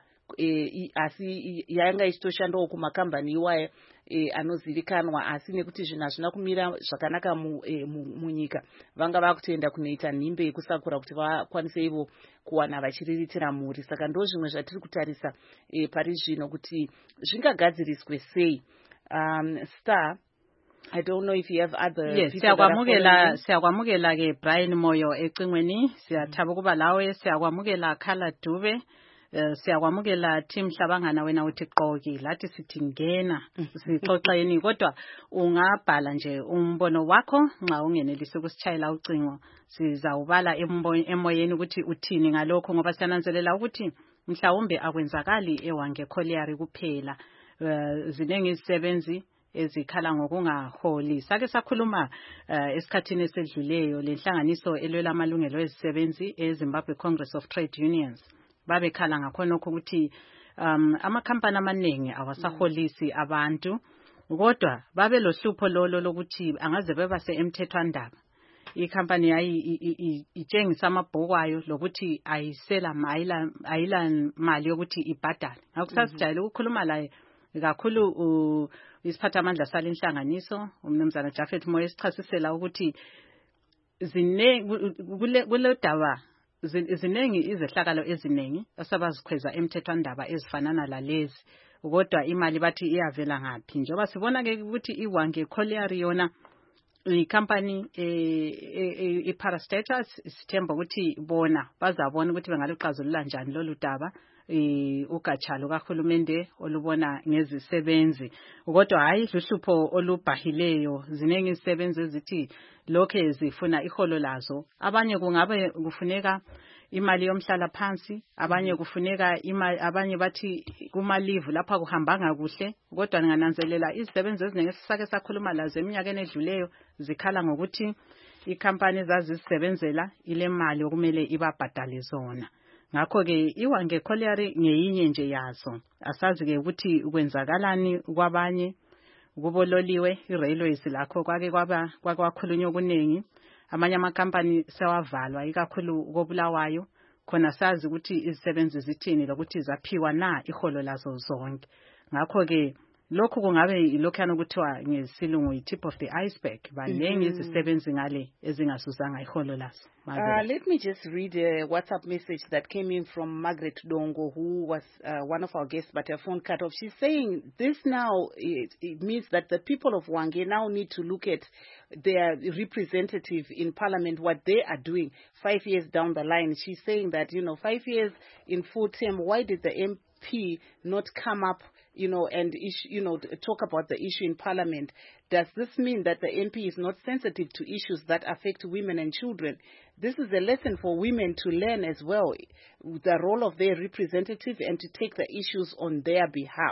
asi yanga ichitoshandawo kumakambani iwaya anozivikanwa, asi nekuti zvinhu hazvina kumira zvakanaka munyika vanga vakutoenda kunoita nhimbe yekusakura kuti vakwanise ivo kuwana vachiriritira mhuri. Saka ndo zvimwe zvatiri kutarisa pari zvino kuti zvingagadziriswe sei. Star, I don't know if you have other. Yes, siyakwamukela ke Brian Moyo ecingweni, siyathaba ukuba lawe, siyakwamukela Khala Dube, siyakwamukela Tim Hlabangana wena uthi qoki lathi sithi ngena sixoxeni, kodwa ungabhala nje umbono wakho nxa ungenelisa ukusitshayela ucingo, sizawubala emoyeni ukuthi uthini ngalokho, ngoba siyananzelela ukuthi mhlawumbe akwenzakali eHwange Colliery kuphela. Zinengi izisebenzi ezikhala ngokungaholi. Sake sakhuluma esikhathini esedluleyo lenhlanganiso elwela amalungelo ezisebenzi eZimbabwe Congress of Trade Unions. Babekhala ngakhonokho ukuthi amakhampani amaningi awasaholisi abantu, kodwa babe lohlupho lolo lokuthi angaze bebase emthethwandaba. Ikhampani yayi itshengisa amabhuku ayo lokuthi ayisela ayila mali yokuthi ibhadale. Ngakusasijayele ukukhuluma laye kakhulu isiphathamandla sale inhlanganiso umnumzana Jafet Moyo sichasisela ukuthi kule daba zinengi izehlakalo ezinengi asabazikhweza emthethwandaba ezifanana lalezi, kodwa imali bathi iyavela ngaphi. Njengoba sibona ke ukuthi iHwange Colliery yona ikhampani i-parastatals, sithemba ukuthi bona bazabona ukuthi bengaluxazulula njani lolu daba ugatsha lukahulumende olubona ngezisebenzi, kodwa hayi luhlupho olubhahileyo. Zinengi izisebenzi ezithi lokhe zifuna iholo lazo, abanye kungabe kufuneka imali yomhlala phansi, abanye kufuneka imali, abanye bathi kuma leave lapha kuhambanga kuhle, kodwa nginanzelela izisebenzi ezinenge sisake sakhuluma lazo eminyakeni edluleyo zikhala ngokuthi ikhampani ezazisebenzela ile mali okumele ibabhadale zona. Ngakho ke iHwange Colliery ngeyinye nje yazo. Asazi ke ukuthi kwenzakalani kwabanye kubololiwe i-railways lakho kwake kwakhulunywa okuningi, amanye amakhampani sewavalwa ikakhulu koBulawayo, khona sazi ukuthi izisebenzi zithini lokuthi zaphiwa na iholo lazo zonke. Ngakho ke lokho kungabe ilokhana ukuthiwa ngesilungu i-tip of the iceberg, banengi izisebenzi ngale ezingasuzanga iholo lazo. Let me just read a WhatsApp message that came in from Margaret Dongo, who was one of our guests, but her phone cut off. She's saying this now, it means that the people of Hwange now need to look at their representative in parliament, what they are doing 5 years down the line. She's saying that, 5 years in full term, why did the MP not come up, and talk about the issue in parliament? Does this mean that the MP is not sensitive to issues that affect women and children? This is a lesson for women to learn as well, the role of their representative and to take the issues on their behalf.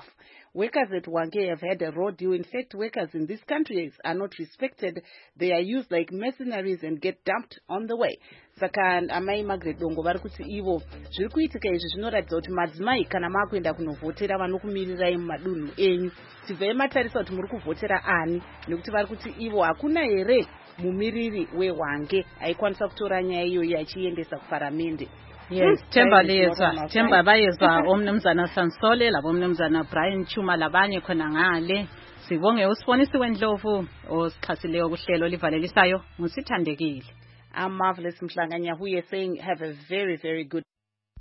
Workers at Hwange have had a raw deal. In fact, workers in these countries are not respected. They are used like mercenaries and get dumped on the way. Saka amai Margaret Dongo vari kuti ivo zviri kuitika izvi zvinoratidza kuti madzimai kana makuenda kunovhotera vanokumirirai mumadunhu enyu tibvei matarisa kuti muri kuvhotera ani, nekuti vari kuti ivo hakuna here mumiriri weHwange aikwanisa kutora nyaya iyoyi achiendesa kuparamende. Yes, Themba bayezwa omnumzana Sansole labo omnumzana Brian Chuma labanye khona ngale. Sibonge usibonisiwe Ndlovu osixhasileyo kuhlelo livalelisayo ngusithandekile. I'm Marvelous Mhlanganya, who is saying have a very, very good